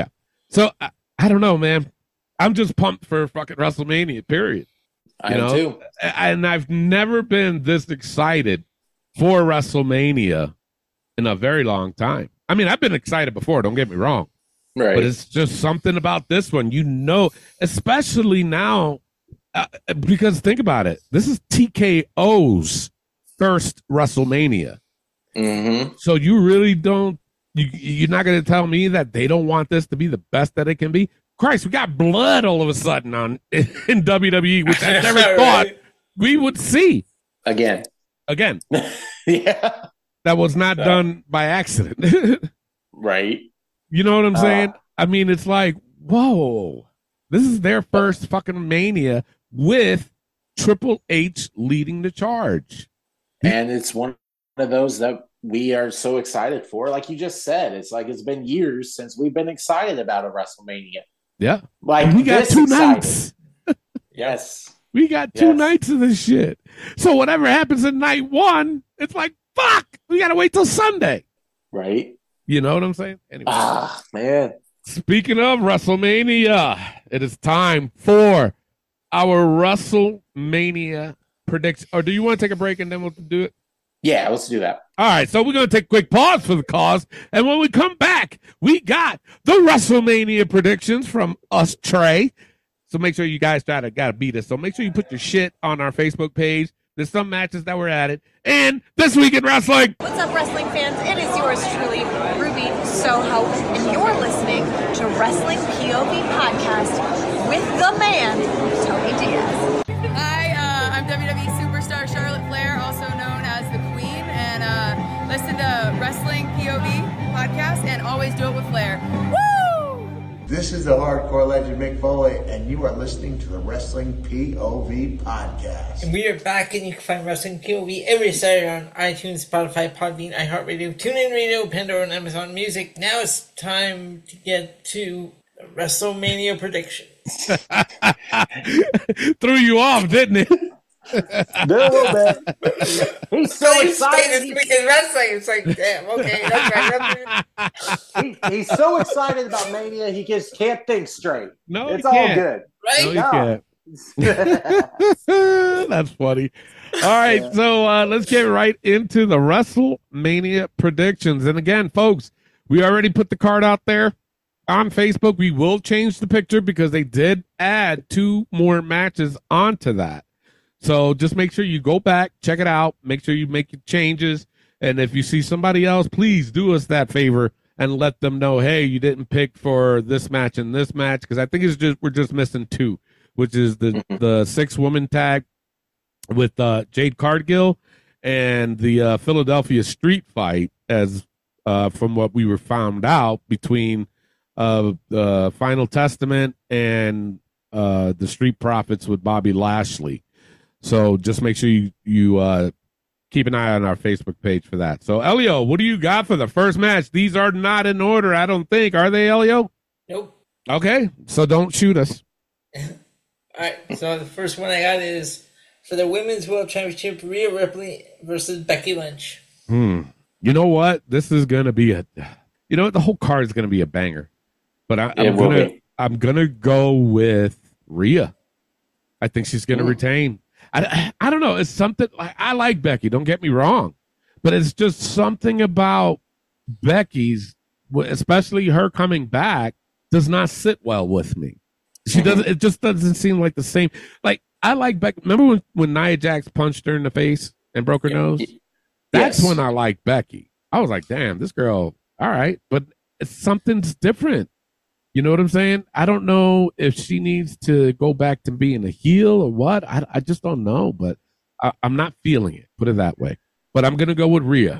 So I don't know, man. I'm just pumped for fucking WrestleMania, period. I am too. And I've never been this excited for WrestleMania in a very long time. I mean, I've been excited before, don't get me wrong. Right. But it's just something about this one, especially now, because think about it. This is TKO's first WrestleMania. Mm-hmm. So you really don't, you're not going to tell me that they don't want this to be the best that it can be? Christ, we got blood all of a sudden in WWE, which I never thought we would see. Again. Yeah. That was not done by accident. Right. You know what I'm saying? I mean, it's like, whoa, this is their first fucking Mania with Triple H leading the charge. And it's one of those that we are so excited for. Like you just said, it's like it's been years since we've been excited about a WrestleMania. Yeah. Like we got two nights. Yes. We got two nights of this shit. So whatever happens in night one, it's like, fuck, we got to wait till Sunday. Right. You know what I'm saying? Anyway. Man. Speaking of WrestleMania, it is time for our WrestleMania prediction. Or do you want to take a break and then we'll do it? Yeah, let's do that. All right, so we're going to take a quick pause for the cause. And when we come back, we got the WrestleMania predictions from us, Trey. So make sure you guys gotta beat us. So make sure you put your shit on our Facebook page. There's some matches that were added. And This Week in Wrestling. What's up, wrestling fans? It is yours truly, Ruby Soho, and you're listening to Wrestling POV Podcast with the man, Tony Diaz. Hi, I'm WWE superstar Charlotte Flair, also known as the Queen, and listen to Wrestling POV Podcast and always do it with Flair. Woo! This is the hardcore legend Mick Foley, and you are listening to the Wrestling POV Podcast. And we are back, and you can find Wrestling POV every Saturday on iTunes, Spotify, Podbean, iHeartRadio, TuneIn Radio, Pandora, and Amazon Music. Now it's time to get to WrestleMania predictions. Threw you off, didn't it? A little bit. He's so excited. This week in wrestling, it's like, damn, okay, that's right. He's so excited about Mania, he just can't think straight. No, it's he all can't. good. Right? No, he can't. That's funny. All right, so let's get right into the WrestleMania predictions. And again, folks, we already put the card out there on Facebook. We will change the picture because they did add 2 more matches onto that. So just make sure you go back, check it out, make sure you make your changes. And if you see somebody else, please do us that favor and let them know, hey, you didn't pick for this match and this match, because I think we're just missing 2, which is the 6-woman tag with Jade Cargill and the Philadelphia Street Fight, as from what we were found out, between the Final Testament and the Street Profits with Bobby Lashley. So just make sure you keep an eye on our Facebook page for that. So, Elio, what do you got for the first match? These are not in order, I don't think. Are they, Elio? Nope. Okay, so don't shoot us. All right, so the first one I got is for the Women's World Championship, Rhea Ripley versus Becky Lynch. You know what? This is going to be the whole card is going to be a banger. But I'm going to go with Rhea. I think she's going to retain. I don't know. It's something like, I like Becky. Don't get me wrong, but it's just something about Becky's, especially her coming back, does not sit well with me. She doesn't. It just doesn't seem like the same. Like, I like Becky. Remember when Nia Jax punched her in the face and broke her nose? That's when I like Becky. I was like, damn, this girl. All right, but something's different. You know what I'm saying? I don't know if she needs to go back to being a heel or what. I just don't know, but I'm not feeling it. Put it that way. But I'm going to go with Rhea.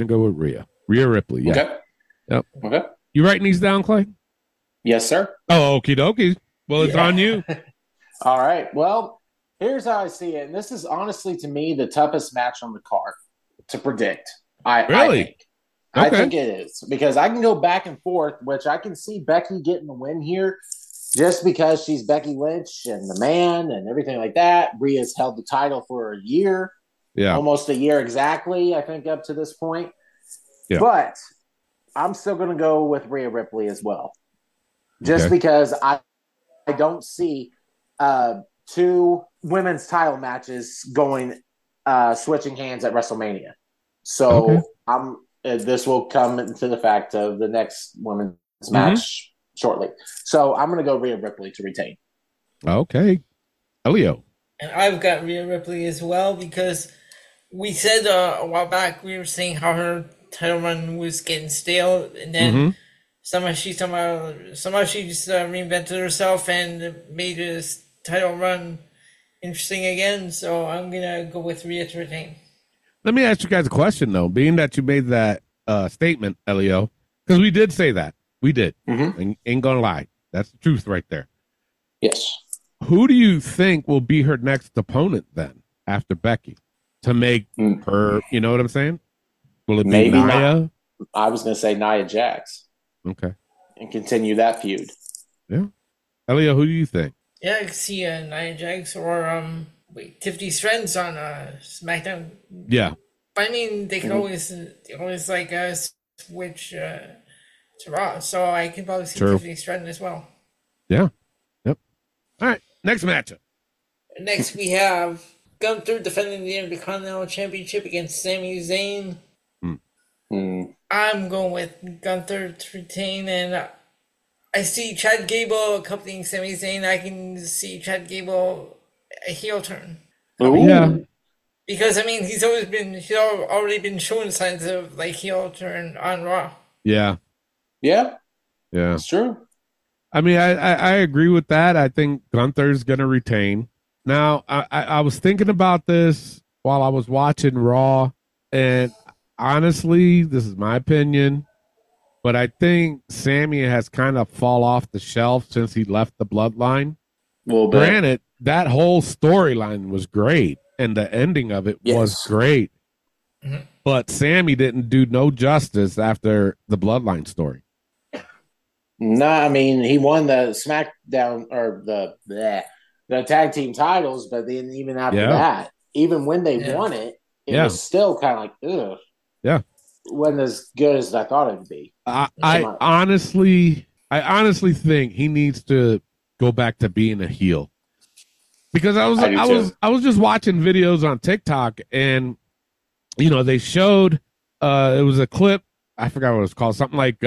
Rhea Ripley. Yeah. Okay. Yep. Okay. You writing these down, Clay? Yes, sir. Oh, okie dokie. Well, it's on you. All right. Well, here's how I see it. And this is honestly, to me, the toughest match on the card to predict. Really? I think it is, because I can go back and forth, which I can see Becky getting the win here just because she's Becky Lynch and the man and everything like that. Rhea's held the title for a year, almost a year exactly, I think, up to this point. Yeah. But I'm still going to go with Rhea Ripley as well. just because I don't see 2 women's title matches going switching hands at WrestleMania. So this will come into the fact of the next women's match shortly. So I'm going to go Rhea Ripley to retain. Okay. Elio. And I've got Rhea Ripley as well because we said a while back, we were saying how her title run was getting stale, and then somehow she just reinvented herself and made this title run interesting again. So I'm gonna go with Rhea to retain. Let me ask you guys a question though, being that you made that statement, Elio, because we did say that. We did. Ain't gonna lie. That's the truth right there. Yes. Who do you think will be her next opponent then after Becky to make her, you know what I'm saying? Will it be Maybe Nia? I was going to say Nia Jax. Okay. And continue that feud. Yeah. Elio, who do you think? Yeah, I can see Nia Jax or Tiffany Stratton's on SmackDown. Yeah. I mean, they can always like switch to Raw, so I can probably see Tiffany Stratton as well. Yeah. Yep. All right. Next matchup. Next, we have Gunther defending the Intercontinental Championship against Sami Zayn. I'm going with Gunther to retain, and I see Chad Gable accompanying Sami Zayn. I can see Chad Gable a heel turn. Yeah. Because I mean, he's already been showing signs of like heel turn on Raw. Yeah. Yeah. Yeah. It's true. I mean, I agree with that. I think Gunther's going to retain. Now, I was thinking about this while I was watching Raw, and honestly, this is my opinion, but I think Sammy has kind of fall off the shelf since he left the Bloodline. Well, granted, that whole storyline was great, and the ending of it was great, but Sammy didn't do no justice after the Bloodline story. No, I mean, he won the SmackDown or the tag team titles, but then even after that, even when they won it, it was still kind of like, ugh. Yeah. Wasn't as good as I thought it would be. I honestly think he needs to go back to being a heel. Because I was just watching videos on TikTok, and you know, they showed it was a clip, I forgot what it was called, something like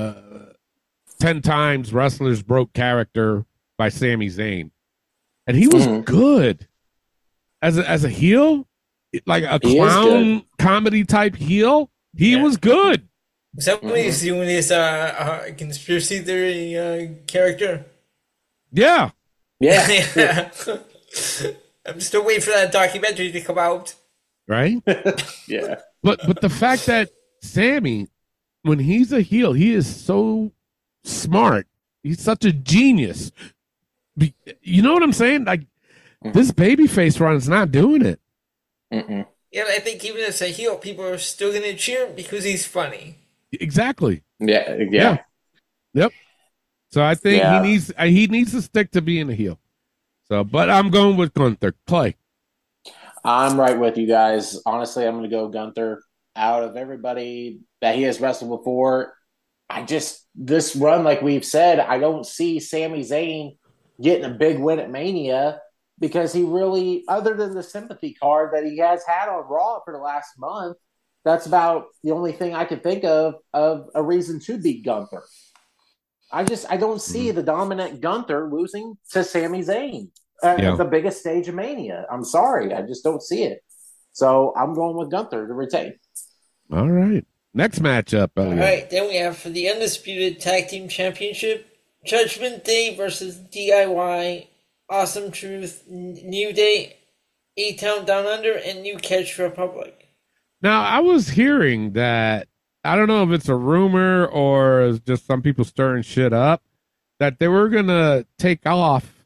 10 times wrestlers broke character by Sami Zayn. And he was good as a heel, like a clown comedy type heel. He was good. Is that what he's doing? His conspiracy theory character? Yeah. Yeah. I'm still waiting for that documentary to come out. Right? Yeah. But the fact that Sammy, when he's a heel, he is so smart. He's such a genius. You know what I'm saying? Like, this babyface run is not doing it. Yeah, but I think even as a heel, people are still going to cheer because he's funny. Exactly. Yeah. Yep. So I think he needs to stick to being a heel. So, but I'm going with Gunther. Clay. I'm right with you guys. Honestly, I'm going to go Gunther. Out of everybody that he has wrestled before, this run, like we've said, I don't see Sami Zayn getting a big win at Mania because he really, other than the sympathy card that he has had on Raw for the last month, that's about the only thing I can think of a reason to beat Gunther. I don't see the dominant Gunther losing to Sami Zayn at the biggest stage of Mania. I'm sorry. I just don't see it. So I'm going with Gunther to retain. All right. Next matchup. All right. Then we have for the Undisputed Tag Team Championship, Judgment Day versus DIY, Awesome Truth, New Day, A-Town Down Under, and New Catch Republic. Now, I was hearing that, I don't know if it's a rumor or just some people stirring shit up, that they were going to take off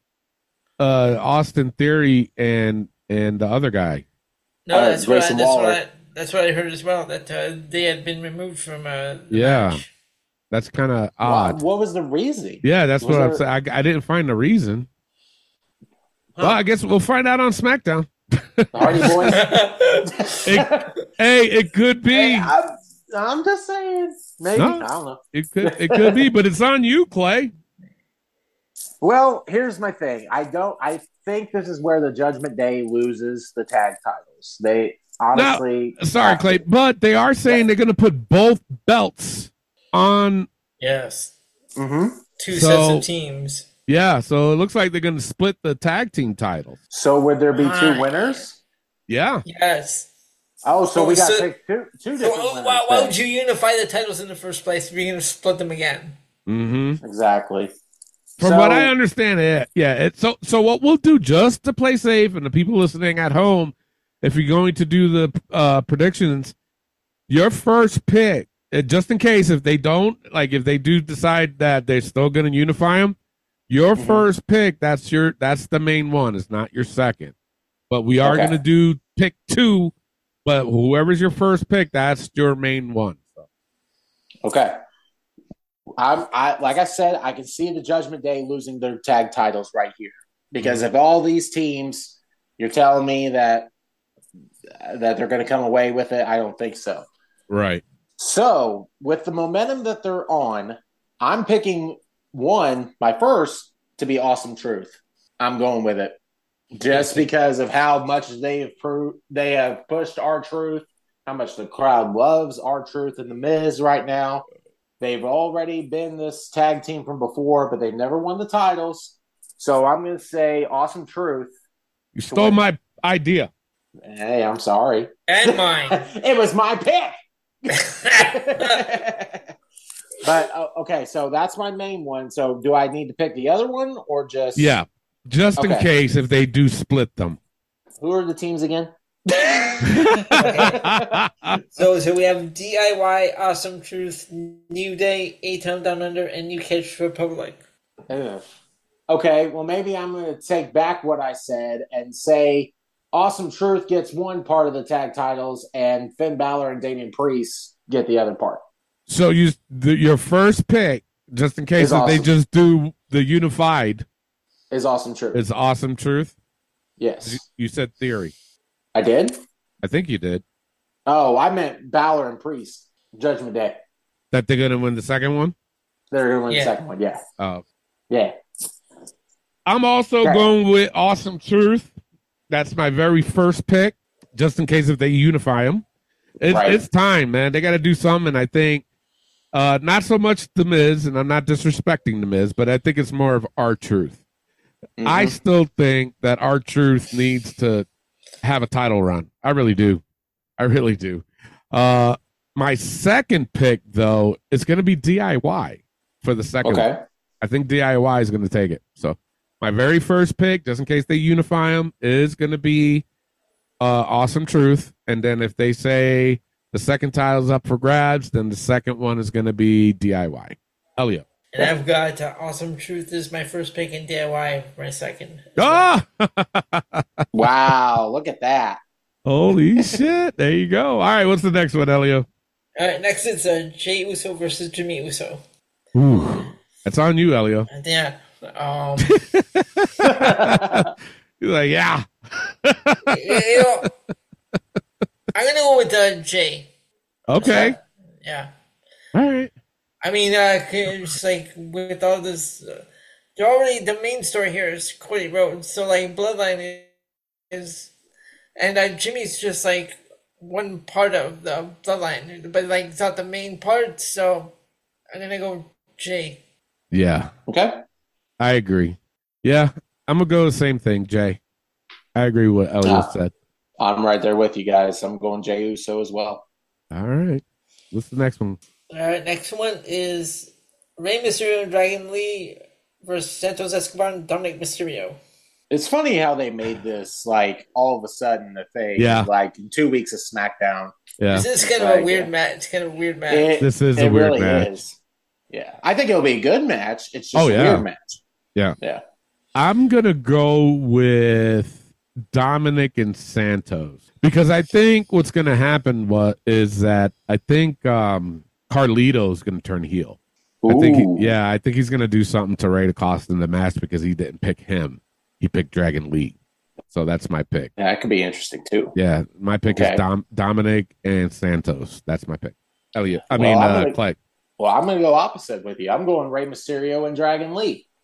Austin Theory and the other guy. No, that's what I heard as well, that they had been removed from the match. That's kind of odd. What was the reasoning? Yeah, that's what I'm saying. I didn't find the reason. Well, I guess we'll find out on SmackDown. Hardy Boys. It could be. Hey, I'm just saying. Maybe. No, I don't know. It could be, but it's on you, Clay. Well, here's my thing. I think this is where the Judgment Day loses the tag titles. They honestly. No, sorry, Clay, but they are saying they're going to put both belts on. Yes. Mm-hmm. Two sets of teams. Yeah, so it looks like they're going to split the tag team titles. So would there be two winners? Yeah. Yes. Oh, so we got to pick two different winners. Why would you unify the titles in the first place if you're going to split them again? Mm-hmm. Exactly. From what I understand, so what we'll do, just to play safe, and the people listening at home, if you're going to do the predictions, your first pick, just in case if they do decide that they're still going to unify them, your first pick, that's the main one. It's not your second. But we are going to do pick two, but whoever's your first pick, that's your main one. So. Okay. I like I said, I can see the Judgment Day losing their tag titles right here. Because if all these teams, you're telling me that they're going to come away with it, I don't think so. Right. So, with the momentum that they're on, I'm picking my first, to be Awesome Truth. I'm going with it. Just because of how much they have pushed R-Truth, how much the crowd loves R-Truth and The Miz right now. They've already been this tag team from before, but they've never won the titles. So I'm going to say Awesome Truth. You stole my idea. Hey, I'm sorry. And mine. It was my pick. But, okay, so that's my main one. So do I need to pick the other one or just... Yeah, just in case if they do split them. Who are the teams again? So we have DIY, Awesome Truth, New Day, A-Town Down Under, and New Kids Republic. Okay, well maybe I'm going to take back what I said and say Awesome Truth gets one part of the tag titles and Finn Balor and Damian Priest get the other part. So your first pick, just in case if they just do the unified, is Awesome Truth. Is Awesome Truth? Yes. You said Theory. I did? I think you did. Oh, I meant Balor and Priest. Judgment Day. That they're going to win the second one? They're going to win the second one, yeah. Oh. Yeah. I'm also going with Awesome Truth. That's my very first pick, just in case if they unify them. It's time, man. They got to do something. I think not so much The Miz, and I'm not disrespecting The Miz, but I think it's more of R-Truth. Mm-hmm. I still think that R-Truth needs to have a title run. I really do. My second pick, though, is going to be DIY for the second one. I think DIY is going to take it. So my very first pick, just in case they unify them, is going to be Awesome Truth. And then if they say the second title's up for grabs, then the second one is going to be DIY. Elliot. And I've got Awesome Truth is my first pick and DIY for my second. Ah! Wow, look at that. Holy shit. There you go. All right, what's the next one, Elio? All right, next it's Jey Uso versus Jimmy Uso. Ooh, that's on you, Elio. Yeah. You're like, yeah. I'm going to go with Jey. Okay. Yeah. All right. I mean, it's like with all this, the main story here is Cody Rhodes. So like Bloodline is, and Jimmy's just like one part of the Bloodline, but like it's not the main part. So I'm gonna go Jey. Yeah. Okay. I agree. Yeah, I'm gonna go the same thing, Jey. I agree with what Elliot said. I'm right there with you guys. I'm going Jey Uso as well. All right. What's the next one? All right, next one is Rey Mysterio and Dragon Lee versus Santos Escobar and Dominic Mysterio. It's funny how they made this like all of a sudden a thing. Yeah. Like in 2 weeks of SmackDown. Yeah. This is kind of a weird match. It's kind of a weird match. This is a weird really match. Is. Yeah. I think it'll be a good match. It's just a weird match. Yeah. Yeah. I'm gonna go with Dominic and Santos because I think what's gonna happen is that I think Carlito's gonna turn heel. Ooh. I think he's gonna do something to Ray to cost him the match because he didn't pick him. He picked Dragon Lee. So that's my pick. Yeah, that could be interesting too. Yeah, my pick is Dominic and Santos. That's my pick. Elliot. Clay. Well, I'm going to go opposite with you. I'm going Rey Mysterio and Dragon Lee.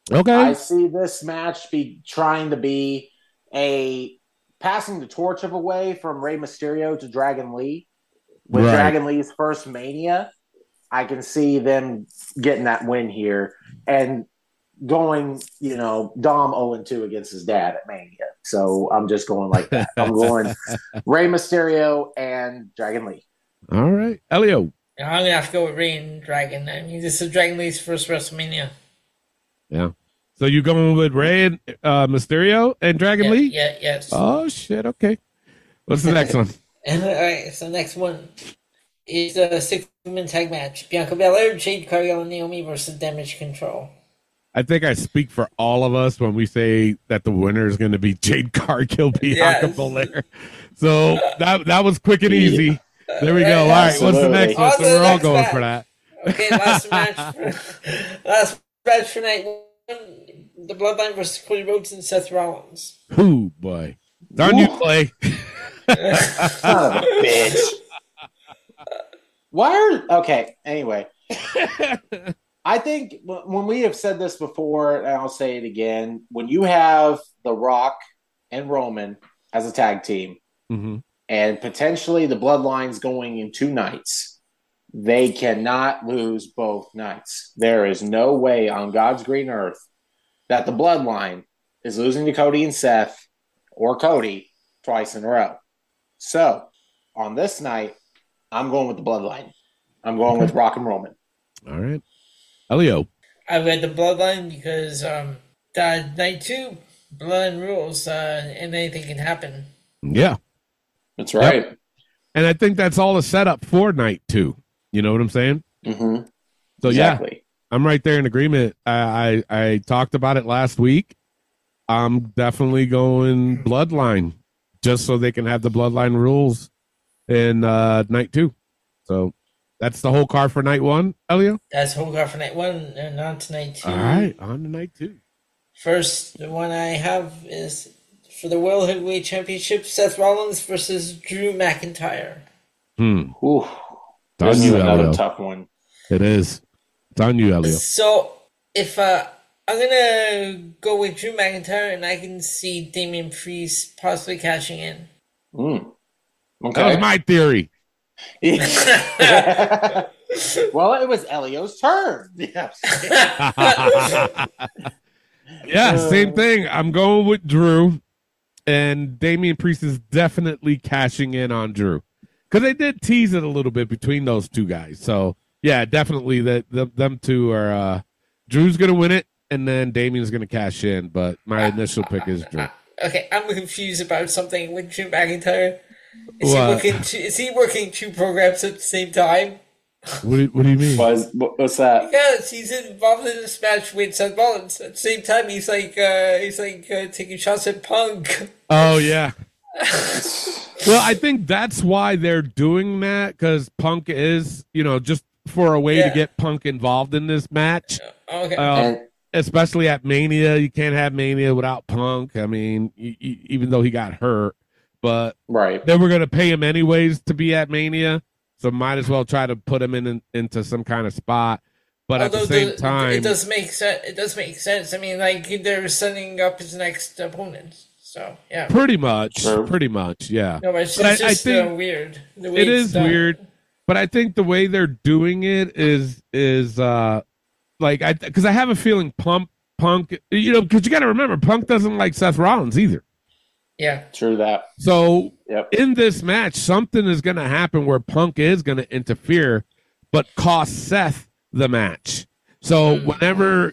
Okay. I see this match be trying to be a passing the torch of away from Rey Mysterio to Dragon Lee. With Dragon Lee's first Mania, I can see them getting that win here and going, Dom 0-2 against his dad at Mania. So I'm just going like that. I'm going Rey Mysterio and Dragon Lee. All right. Elio. I'm going to have to go with Rey and Dragon. I mean, this is Dragon Lee's first WrestleMania. Yeah. So you going with Rey and Mysterio and Dragon Lee? Yeah, yes. Oh, shit. Okay. What's the next one? All right, so next one is a 6-woman tag match. Bianca Belair, Jade Cargill, and Naomi versus Damage Control. I think I speak for all of us when we say that the winner is going to be Jade Cargill, Bianca Belair. So that was quick and easy. There we go. All right, what's the next one? So we're all going for that. Okay, last match for night one. The Bloodline versus Cody Rhodes and Seth Rollins. Ooh, boy. It's on you, Clay. Son of a bitch. Anyway. I think when we have said this before, and I'll say it again, when you have The Rock and Roman as a tag team, and potentially the Bloodlines going in 2 nights, they cannot lose both nights. There is no way on God's green earth that the Bloodline is losing to Cody and Seth or Cody twice in a row. So, on this night, I'm going with the Bloodline. I'm going with Rock and Roman. All right. Elio. I read the Bloodline because night 2, Bloodline rules, and anything can happen. Yeah. That's right. Yep. And I think that's all a setup for night 2. You know what I'm saying? Mm-hmm. So, exactly. Yeah, I'm right there in agreement. I talked about it last week. I'm definitely going Bloodline just so they can have the Bloodline rules in night 2. So that's the whole card for night 1, Elio? That's the whole card for night 1 and on to night 2. All right, on to night 2. First, the one I have is for the World Heavyweight Championship, Seth Rollins versus Drew McIntyre. Ooh. This is another tough one. It is. It's on you, Elio. So, if I'm going to go with Drew McIntyre, and I can see Damian Priest possibly cashing in. Okay. That was my theory. Well, it was Elio's turn. Yeah, same thing. I'm going with Drew, and Damian Priest is definitely cashing in on Drew. Because they did tease it a little bit between those two guys. So, yeah, definitely them two are Drew's going to win it, and then Damian's going to cash in. But my initial pick is Drew. Okay, I'm confused about something with Drew McIntyre. Is he working 2 programs at the same time? What do you mean? What's that? Yes, he's involved in this match with Seth Rollins. At the same time, he's taking shots at Punk. Oh yeah. Well, I think that's why they're doing that, because Punk is, just for a way to get Punk involved in this match. Okay. Especially at Mania, you can't have Mania without Punk. I mean, even though he got hurt, but they were going to pay him anyways to be at Mania. So might as well try to put him into some kind of spot. But at the same time, it does make sense. It does make sense. I mean, they're setting up his next opponent. So yeah, pretty much, yeah. No, but it's just I think weird. It is weird, but I think the way they're doing it is because I have a feeling Punk, because you got to remember, Punk doesn't like Seth Rollins either. Yeah, true that. So in this match, something is going to happen where Punk is going to interfere, but cost Seth the match. So whenever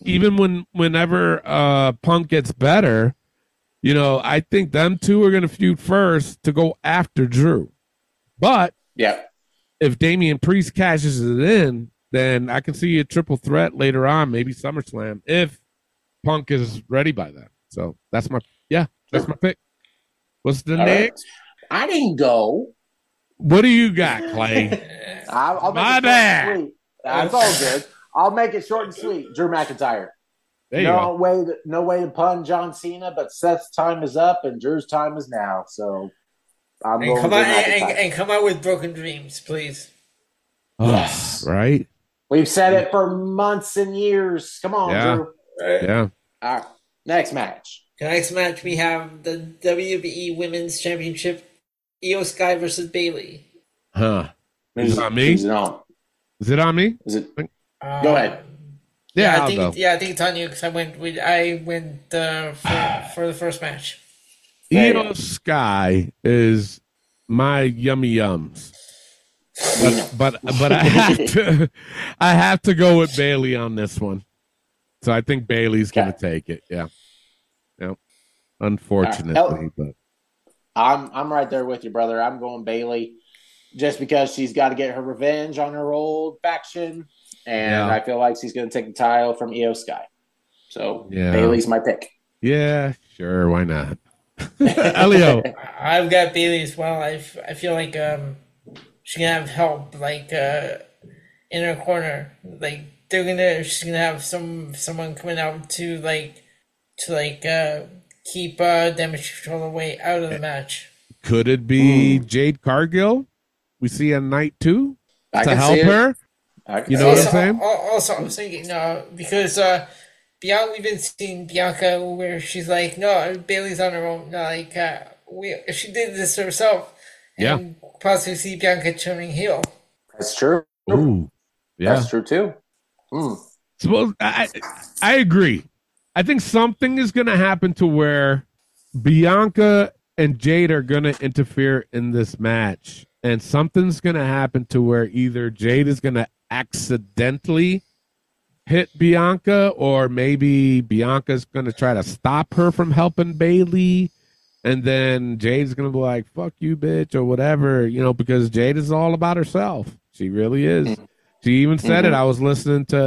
Punk gets better, I think them two are going to feud first to go after Drew. But if Damian Priest cashes it in, then I can see a triple threat later on, maybe SummerSlam, if Punk is ready by then. So that's my pick. What's the next? Right. I didn't go. What do you got, Clay? I'll my bad. Sweet. That's all good. I'll make it short and sweet. Drew McIntyre. No way to pun John Cena, but Seth's time is up and Drew's time is now. So I'm going and come out with Broken Dreams, please. Yes, right. We've said it for months and years. Come on, Drew. Yeah. All right. Next match. The next match, we have the WWE Women's Championship, Io Sky versus Bailey. Huh. Is it on me? Is it on me? Is it? Go ahead. Yeah, I think it's on you because I went for the first match. Io Sky is my yummy yums. But I have to go with Bailey on this one. So I think Bailey's gonna take it. Yeah. Unfortunately, but I'm right there with you, brother. I'm going Bailey just because she's got to get her revenge on her old faction, and I feel like she's going to take the title from Io Sky. So Bailey's my pick. Yeah, sure, why not? Elio, I've got Bailey as well. I feel like she's gonna have help, like in her corner. Like she's gonna have someone coming out to keep Damage Control away out of the match. Could it be Jade Cargill? We see a night 2 to help her. You know what I'm saying? Also, I'm thinking because Bianca, we've been seeing Bianca where she's like, no, Bailey's on her own. Like she did this to herself, and possibly see Bianca turning heel. That's true. Ooh, yeah, that's true too. Suppose I agree. I think something is going to happen to where Bianca and Jade are going to interfere in this match. And something's going to happen to where either Jade is going to accidentally hit Bianca, or maybe Bianca's going to try to stop her from helping Bailey. And then Jade's going to be like, fuck you, bitch, or whatever, because Jade is all about herself. She really is. She even said it. I was listening to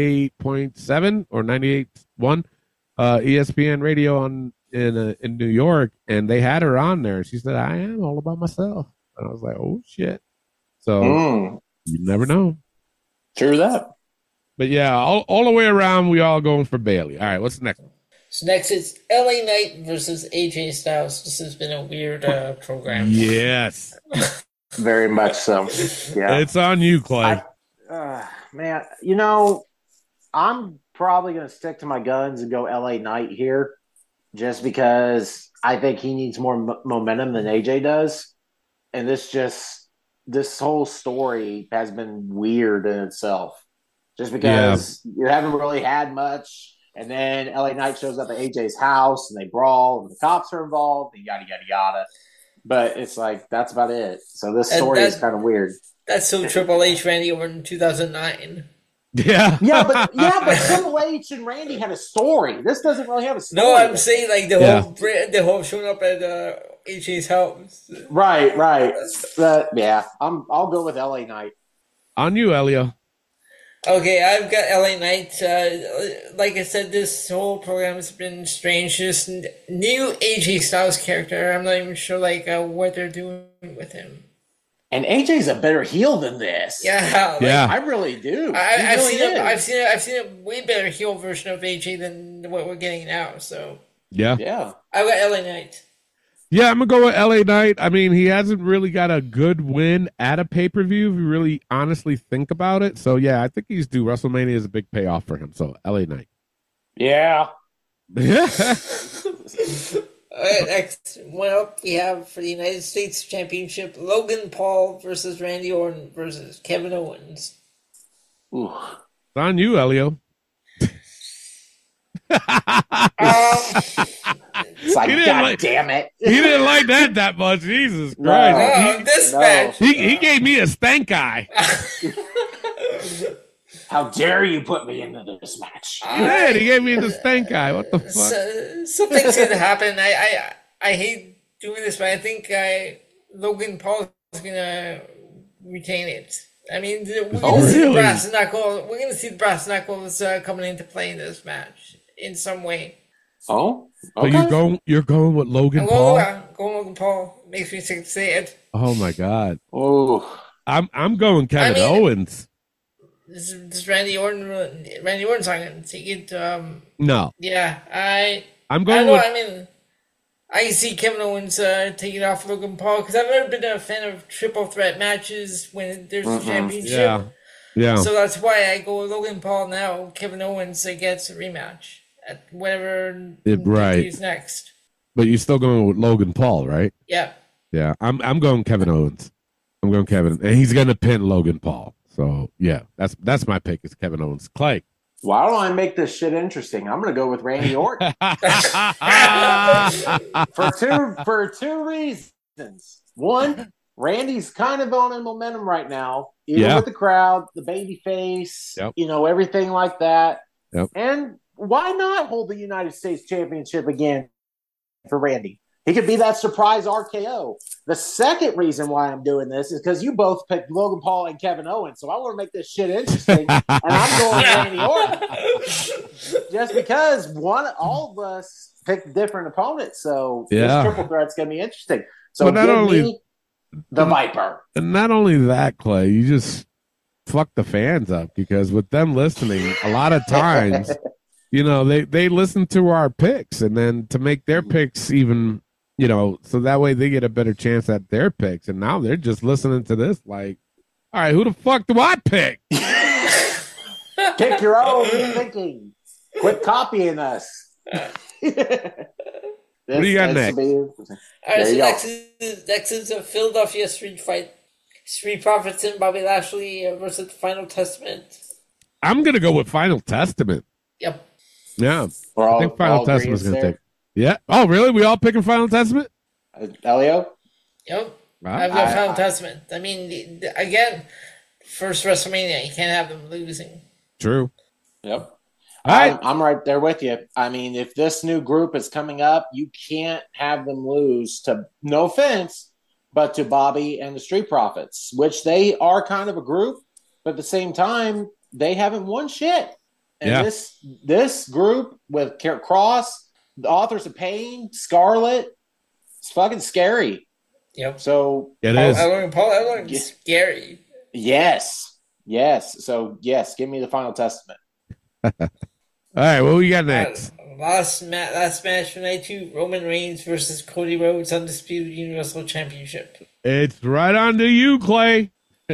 98.7 or 98.1 ESPN radio in New York, and they had her on there. She said, I am all about myself. And I was like, oh, shit. So you never know. True that. But yeah, all the way around, we all going for Bailey. All right, what's the next one? So next is LA Knight versus AJ Styles. This has been a weird program. Yes. Very much so. Yeah. It's on you, Clay. Man, I'm probably going to stick to my guns and go LA Knight here just because I think he needs more momentum than AJ does. And this whole story has been weird in itself just because you haven't really had much. And then LA Knight shows up at AJ's house and they brawl and the cops are involved and yada, yada, yada. But it's like, that's about it. So this story is kind of weird. That's so Triple H Randy over in 2009. Yeah. but Triple H and Randy had a story. This doesn't really have a story. No, I'm saying like the whole showing up at AJ's house. Right. I'll go with LA Knight. On you, Elio. Okay, I've got LA Knight. Like I said, this whole program has been strange. This new AJ Styles character, I'm not even sure what they're doing with him. And AJ's a better heel than this. Yeah, I really do. I've seen a way better heel version of AJ than what we're getting now. So yeah. I've got LA Knight. Yeah, I'm gonna go with LA Knight. I mean, he hasn't really got a good win at a pay-per-view if you really honestly think about it. So yeah, I think he's due. WrestleMania is a big payoff for him. So LA Knight. Yeah. All right, next one up we have for the United States Championship, Logan Paul versus Randy Orton versus Kevin Owens. Ooh. It's on you, Elio. It's like, God damn it. He didn't like that much. Jesus Christ. This match. He gave me a stank eye. How dare you put me into this match? He gave me the stank eye. What the fuck? Something's going to happen. I hate doing this, but I think Logan Paul is going to retain it. I mean, we're going to see the brass knuckles. We're going to see the brass knuckles coming into play in this match in some way. Oh, okay. So you're going with Logan Paul? Going Logan Paul makes me sick to say it. Oh my God. Oh, I'm going Kevin Owens. This Randy Orton. Randy Orton's not going to take it. No. Yeah, I'm going. I mean, I can see Kevin Owens taking off Logan Paul because I've never been a fan of triple threat matches when there's a championship. Yeah. So that's why I go with Logan Paul now. Kevin Owens gets a rematch. at whatever Right. is next. But you're still going with Logan Paul, right? Yeah. Yeah, I'm going Kevin Owens. I'm going Kevin, and he's going to pin Logan Paul. So yeah, that's my pick is Kevin Owens. Clay. Why don't I make this shit interesting? I'm going to go with Randy Orton for two reasons. One, Randy's kind of on a momentum right now, even with the crowd, the baby face, everything like that. Yep. And why not hold the United States Championship again for Randy? He could be that surprise RKO. The second reason why I'm doing this is because you both picked Logan Paul and Kevin Owens, so I want to make this shit interesting, and I'm going Randy Orton. Just because all of us picked different opponents, so this triple threat's going to be interesting. So not only me the Viper. And not only that, Clay, you just fuck the fans up because with them listening, a lot of times, they listen to our picks and then to make their picks even, so that way they get a better chance at their picks. And now they're just listening to this like, all right, who the fuck do I pick? Pick your own thinking. Quit copying us. What do you got next? All right, so next is a Philadelphia street fight. Street Profits and Bobby Lashley versus Final Testament. I'm going to go with Final Testament. Yep. Yeah. I think Final Testament's going to take. Yeah. Oh, really? We all picking Final Testament? Elio? Yep. I've got Final Testament. I mean, again, first WrestleMania, you can't have them losing. True. Yep. I'm right there with you. I mean, if this new group is coming up, you can't have them lose to, no offense, but to Bobby and the Street Profits, which they are kind of a group, but at the same time, they haven't won shit. And this group with Cross, the Authors of Pain, Scarlett, it's fucking scary. Yep. So it is. Paul Ellering is scary. Yes. So yes, give me the Final Testament. All right, what we got next? Last match for night 2, Roman Reigns versus Cody Rhodes, Undisputed Universal Championship. It's right on to you, Clay.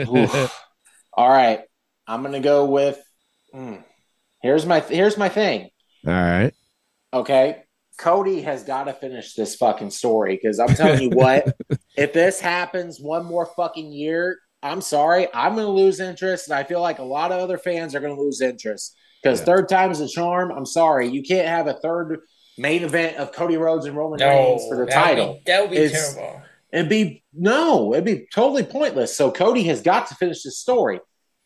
All right, I'm gonna go with. Here's my thing. All right. Okay, Cody has got to finish this fucking story because I'm telling you what, if this happens one more fucking year, I'm sorry, I'm gonna lose interest, and I feel like a lot of other fans are gonna lose interest. Because third time's a charm. I'm sorry. You can't have a third main event of Cody Rhodes and Roman Reigns for the title. That would be terrible. It'd be totally pointless. So Cody has got to finish this story.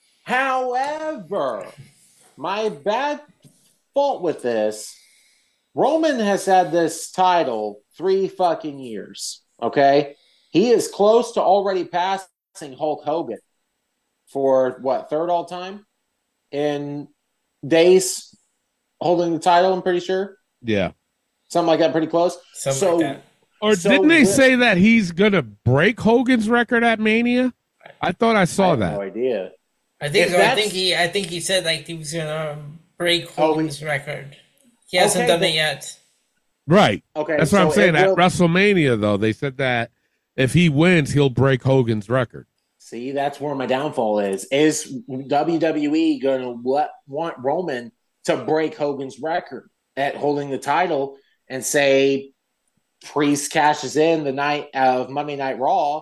However, my bad fault with this, Roman has had this title 3 fucking years. Okay? He is close to already passing Hulk Hogan for what, third all time? In days holding the title, I'm pretty sure. Yeah. Something like that, pretty close. Like that. Or didn't they say that he's going to break Hogan's record at Mania? I thought I saw that. No idea. I think so. I think he said like he was going to break Hogan's record. He hasn't done it yet. Right. Okay. That's what I'm saying. At WrestleMania, though, they said that if he wins, he'll break Hogan's record. See, that's where my downfall is. Is WWE going to want Roman to break Hogan's record at holding the title and say Priest cashes in the night of Monday Night Raw?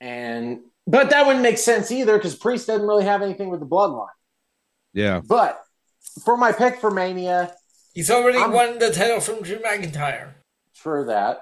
But that wouldn't make sense either because Priest doesn't really have anything with the bloodline. Yeah. But for my pick for Mania, he's already won the title from Drew McIntyre. True that.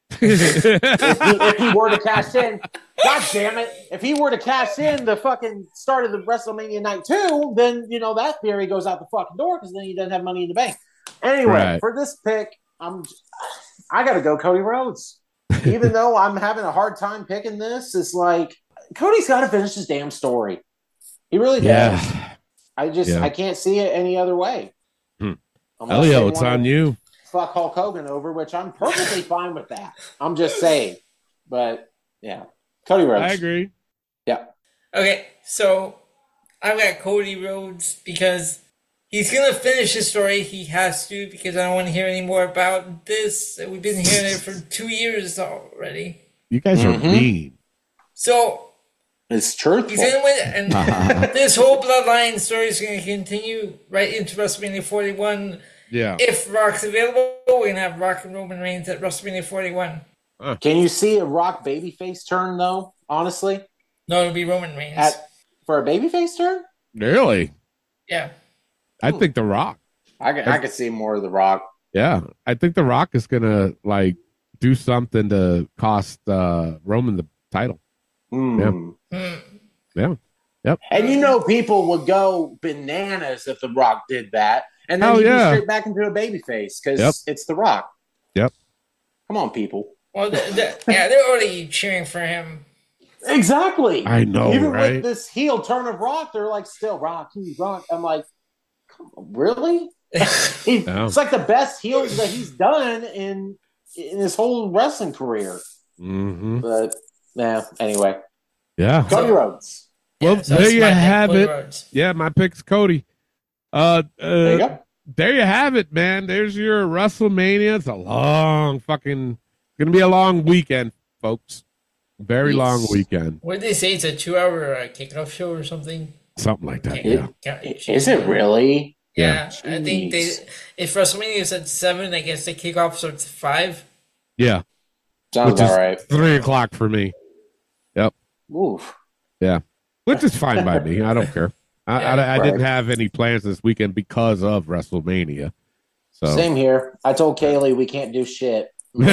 if he were to cash in, God damn it! If he were to cash in the fucking start of the WrestleMania night 2, then that theory goes out the fucking door because then he doesn't have Money in the Bank. Anyway, for this pick, I got to go Cody Rhodes. Even though I'm having a hard time picking this, it's like Cody's got to finish his damn story. He really does. I can't see it any other way. Elio, it's on you. Fuck Hulk Hogan over, which I'm perfectly fine with that. I'm just saying. But, yeah. Cody Rhodes. I agree. Yeah. Okay, so I've got Cody Rhodes because he's going to finish his story. He has to because I don't want to hear any more about this. We've been hearing it for 2 years already. You guys are mean. So it's truthful. He's in with it, and this whole bloodline story is going to continue right into WrestleMania 41. Yeah. If Rock's available, we're going to have Rock and Roman Reigns at WrestleMania 41. Can you see a Rock babyface turn, though, honestly? No, it'll be Roman Reigns. For a babyface turn? Really? Yeah. I think The Rock. I could see more of The Rock. Yeah. I think The Rock is going to, like, do something to cost Roman the title. Yeah. Yeah. Yep. And you know people would go bananas if The Rock did that. And then he'd be straight back into a babyface because it's The Rock. Yep. Come on, people. Well, they're already cheering for him. Exactly. I know, Even right? with this heel turn of Rock, they're like, still Rock, he's Rock. I'm like, come on, really? It's like the best heel that he's done in his whole wrestling career. Mm-hmm. But, anyway. Yeah. Cody Rhodes. Well, there you have it. Rhodes. Yeah, my pick's Cody. There you go. There you have it, man. There's your WrestleMania. It's a long fucking, gonna be a long weekend, folks. Very long weekend. What did they say? It's a 2-hour kickoff show or something? Something like that. Is it really? Yeah. I think if WrestleMania is at 7, I guess the kickoff starts at 5. Yeah. Sounds all right. 3:00 for me. Yep. Oof. Yeah. Which is fine by me. I don't care. I didn't have any plans this weekend because of WrestleMania. So Same here. I told Kaylee we can't do shit.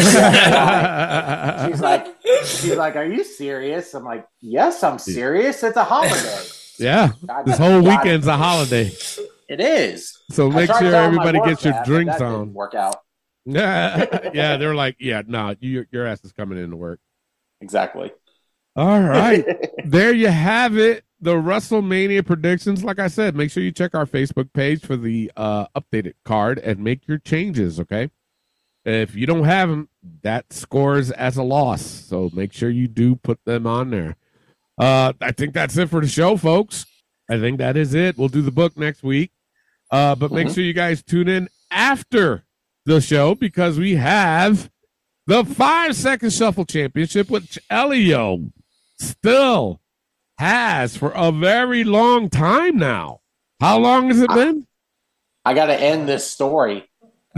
She's like, are you serious? I'm like, yes, I'm serious. It's a holiday. Yeah. This whole weekend's a holiday. It is. So make sure everybody gets your drinks on. Work out. Yeah, they're like, your ass is coming into work. Exactly. All right. There you have it. The WrestleMania predictions. Like I said, make sure you check our Facebook page for the updated card and make your changes, okay? If you don't have them, that scores as a loss. So make sure you do put them on there. I think that's it for the show, folks. I think that is it. We'll do the book next week. But make sure you guys tune in after the show because we have the 5-Second Shuffle Championship, which Elio still has for a very long time now. How long has it been? I got to end this story.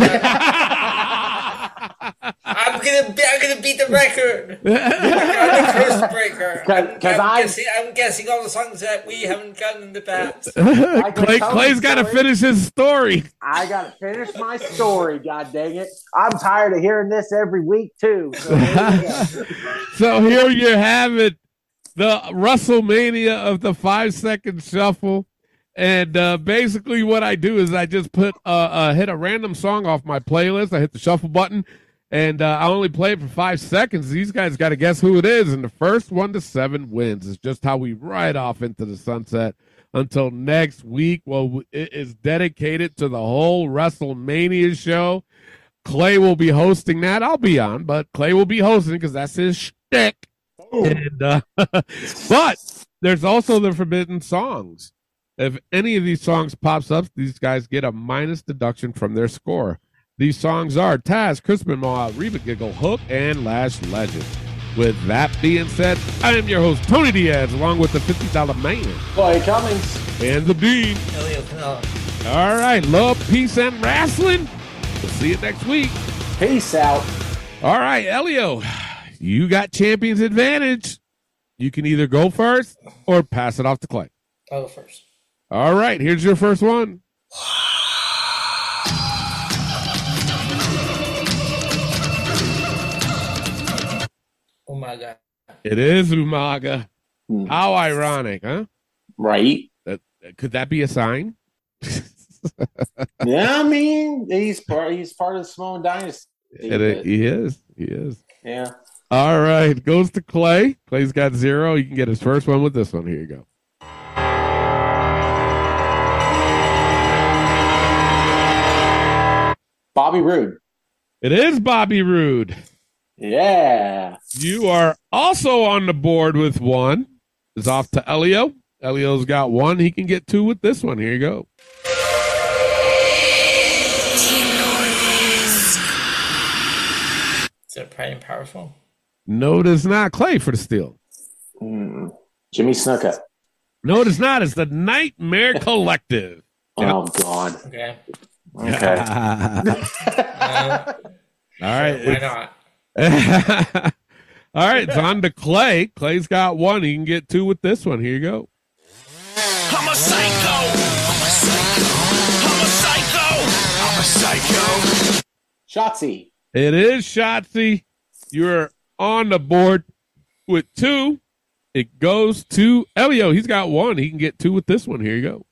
I'm gonna beat the record. I'm the curse breaker. I'm guessing all the songs that we haven't gotten in the past. Clay's got to finish his story. I got to finish my story. God dang it! I'm tired of hearing this every week too. So here you have it, the WrestleMania of the 5-Second Shuffle. And basically what I do is I just hit a random song off my playlist. I hit the shuffle button, and I only play it for 5 seconds. These guys got to guess who it is, and the first 1 to 7 wins. It's just how we ride off into the sunset until next week. Well, it is dedicated to the whole WrestleMania show. Clay will be hosting that. I'll be on, but Clay will be hosting because that's his shtick. And, but there's also the Forbidden Songs. If any of these songs pops up, these guys get a minus deduction from their score. These songs are Taz, Chris Benoit, Reba Giggle, Hook, and Lash Legend. With that being said, I am your host, Tony Diaz, along with the $50 man, Clay Cummings, and the Dean. Elio Canella. All right, love, peace, and wrestling. We'll see you next week. Peace out. All right, Elio, you got champion's advantage. You can either go first or pass it off to Clay. I'll go first. All right, here's your first one. Umaga. It is Umaga. How ironic, huh? Right. Could that be a sign? Yeah, I mean, he's part of the Samoan dynasty. He is. Yeah. All right, goes to Clay. Clay's got 0. You can get his first one with this one. Here you go. Bobby Roode. It is Bobby Roode. Yeah. You are also on the board with 1. It's off to Elio. Elio's got 1. He can get 2 with this one. Here you go. Is it Pride and Powerful? No, it is not. Clay for the steal. Jimmy Snuka. No, it is not. It's the Nightmare Collective. Oh, God. Okay. Okay. All right. Why not? All right, it's on to Clay. Clay's got one. He can get two with this one. Here you go. I'm a psycho. I'm a psycho. I'm a psycho. I'm a psycho. Shotzi. It is Shotzi. You're on the board with two. It goes to Elio. He's got one. He can get two with this one. Here you go.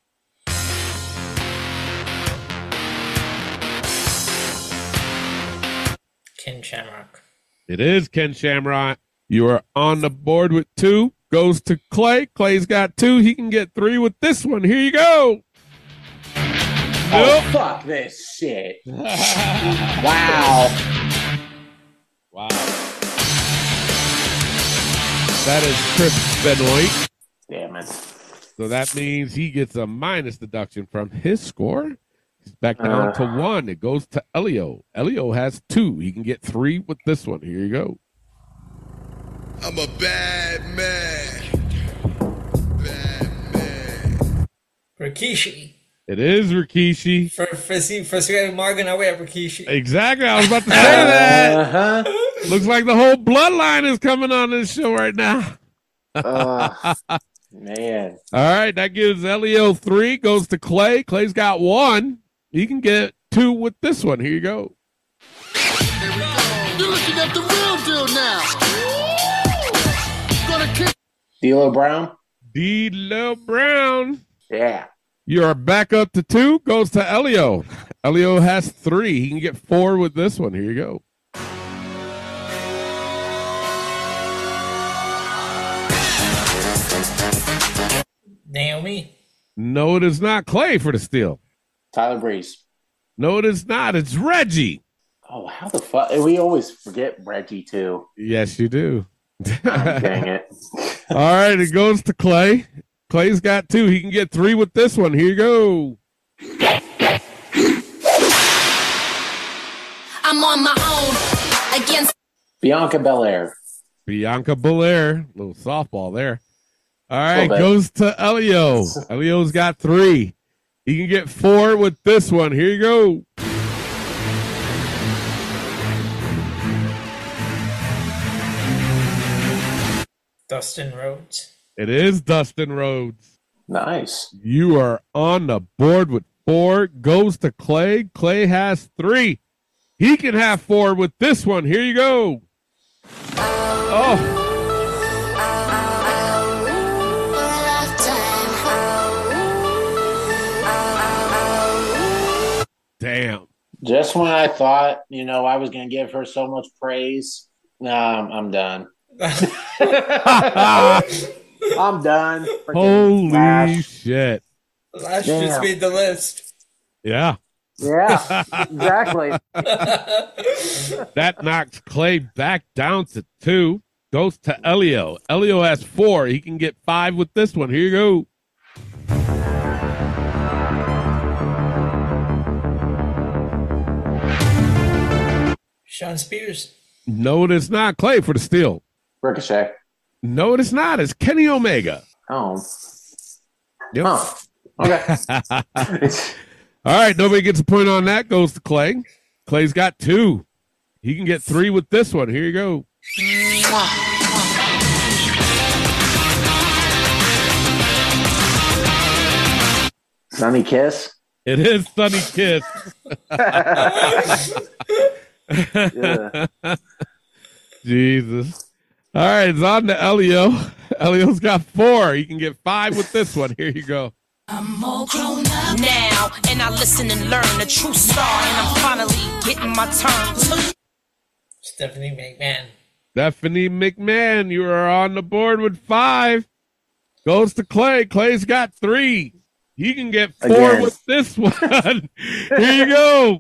Ken Shamrock. It is Ken Shamrock. You are on the board with two. Goes to Clay. Clay's got two. He can get three with this one. Here you go. Oh, fuck this shit. Wow. Wow. That is Chris Benoit. Damn it. So that means he gets a minus deduction from his score. He's back down to one. It goes to Elio. Elio has two. He can get three with this one. Here you go. I'm a bad man. Rikishi. It is Rikishi. First we got Margo, now we have Rikishi. Exactly. I was about to say that. Looks like the whole bloodline is coming on this show right now. Man. All right. That gives Elio three. Goes to Clay. Clay's got one. He can get two with this one. Here you go. You're looking at the real deal now. D'Lo Brown. D'Lo Brown. Yeah. You are back up to two. Goes to Elio. Elio has three. He can get four with this one. Here you go. Naomi. No, it is not Clay for the steal. Tyler Breeze. No, it is not. It's Reggie. Oh, how the fuck? We always forget Reggie, too. Yes, you do. Dang it. All right, it goes to Clay. Clay's got two. He can get three with this one. Here you go. I'm on my own against Bianca Belair. Bianca Belair. Little softball there. All right, goes to Elio. Elio's got three. He can get four with this one. Here you go. Dustin Rhodes. It is Dustin Rhodes. Nice. You are on the board with four. Goes to Clay. Clay has three. He can have four with this one. Here you go. Oh. Damn. Just when I thought, I was going to give her so much praise, I'm done. I'm done. Holy Lash. shit. Lash just made the list. Yeah. Yeah, exactly. That knocks Clay back down to two. Goes to Elio. Elio has four. He can get five with this one. Here you go. Sean Spears. No, it is not Clay for the steal. Ricochet. No, it is not. It's Kenny Omega. Oh. Yep. Oh. Okay. All right, nobody gets a point on that. Goes to Clay. Clay's got two. He can get three with this one. Here you go. Sunny Kiss. It is Sunny Kiss. Jesus. All right, it's on to Elio. Elio's got four. He can get five with this one. Here you go. I'm all grown up now, and I listen and learn the true star, and I'm finally getting my turn. Stephanie McMahon. Stephanie McMahon, you are on the board with five. Goes to Clay. Clay's got three. He can get four with this one. Here you go.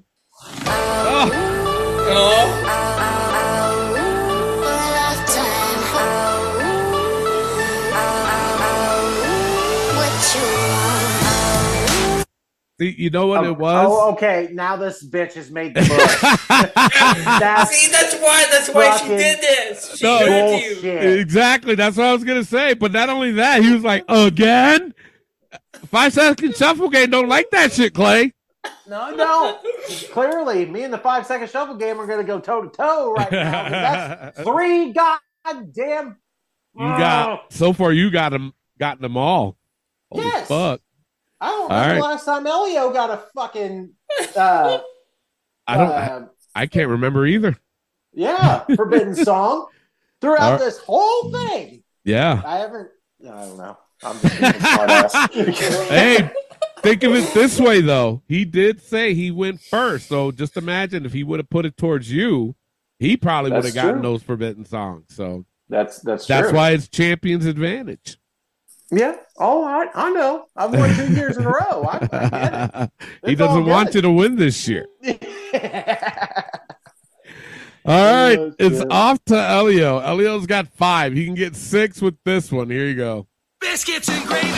See, you know what it was? Oh, okay. Now this bitch has made the book. That's why she did this. She heard you. Exactly. That's what I was going to say. But not only that, he was like, again? 5 Second Shuffle Game don't like that shit, Clay. No. Clearly, me and the 5 Second Shuffle game are going to go toe to toe right now. That's 3 goddamn. So far you gotten them all. Holy Yes. fuck. I don't remember the last time Elio got a fucking. I can't remember either. Yeah, Forbidden Song throughout this whole thing. Yeah. I don't know. I'm just being a smart ass. Hey, think of it this way, though. He did say he went first. So just imagine if he would have put it towards you, he probably would have gotten those Forbidden Songs. So that's true. Why it's champion's advantage. Yeah. Oh, I know. I've won 2 years in a row. I get it. He doesn't want you to win this year. All right. It's off to Elio. Elio's got 5. He can get 6 with this one. Here you go. Biscuits and gravy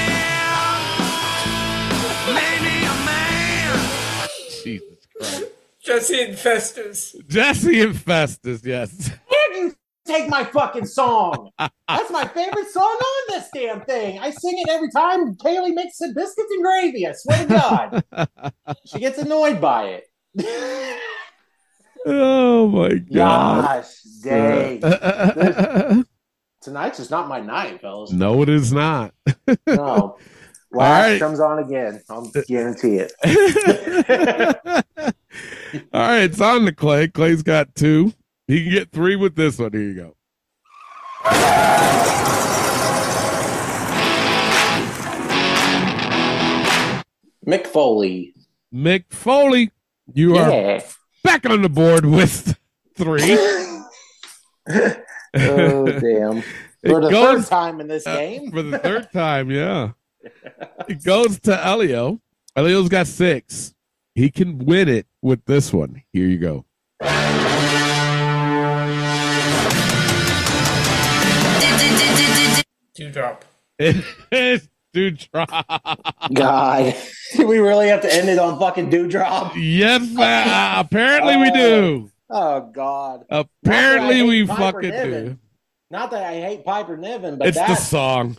made me a man. Jesus Christ. Jesse and Festus. Jesse and Festus, yes. You take my fucking song. That's my favorite song on this damn thing. I sing it every time Kaylee makes some biscuits and gravy. I swear to God. She gets annoyed by it. Oh my God. Gosh, dang. Tonight's just not my night, fellas. No, it is not. No. Last comes on again. I'll guarantee it. All right, it's on to Clay. Clay's got 2. He can get 3 with this one. Here you go. Mick Foley. Mick Foley, you are back on the board with 3. Oh, damn. For the third time in this game. For the third time, yeah. It goes to Elio. Elio's got 6. He can win it with this one. Here you go. Dewdrop. It is Dewdrop. God. Do we really have to end it on fucking Dewdrop? Yes, apparently we do. Oh, God. Apparently we fucking do. Not that I hate Piper Niven, but it's the song.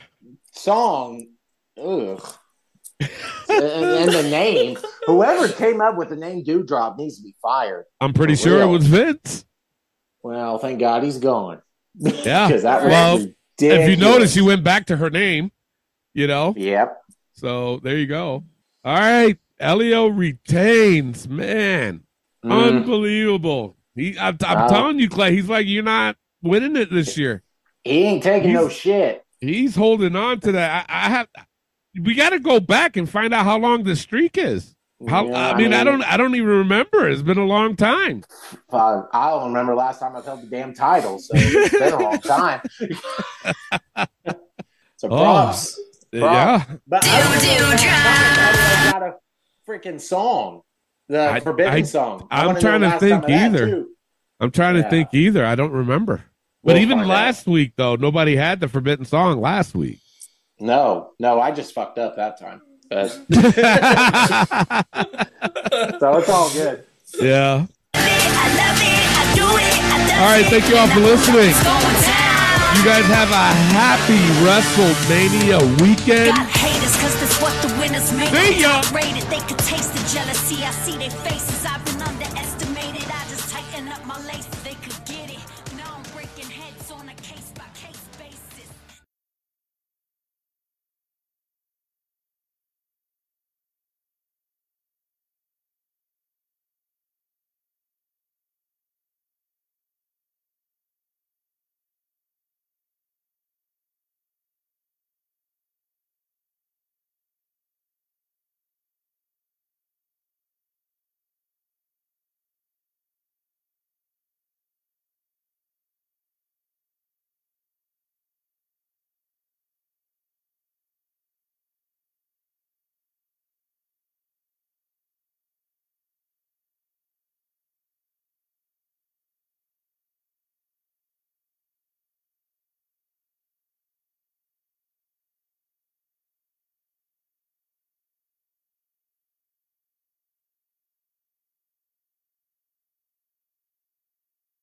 Ugh. and the name. Whoever came up with the name Dewdrop needs to be fired. I'm pretty sure it was Vince. Well, thank God he's gone. Yeah. That if you notice, she went back to her name, you know? Yep. So there you go. All right. Elio retains. Man. Unbelievable. I'm telling you, Clay, he's like, you're not winning it this year. He ain't taking no shit. He's holding on to that. We got to go back and find out how long the streak is. I don't even remember. It's been a long time. I don't remember last time I held the damn title, so it's been a long time. So props. Yeah. But I got a freaking song. The Forbidden Song. I'm trying to think either. I'm trying to think either. I don't remember. But even last week, though, nobody had the Forbidden Song last week. No, I just fucked up that time. So it's all good. Yeah. All right, thank you all for listening. You guys have a happy WrestleMania weekend. Got haters 'cause that's what the winners make. See ya. They could taste the jealousy. I see their faces.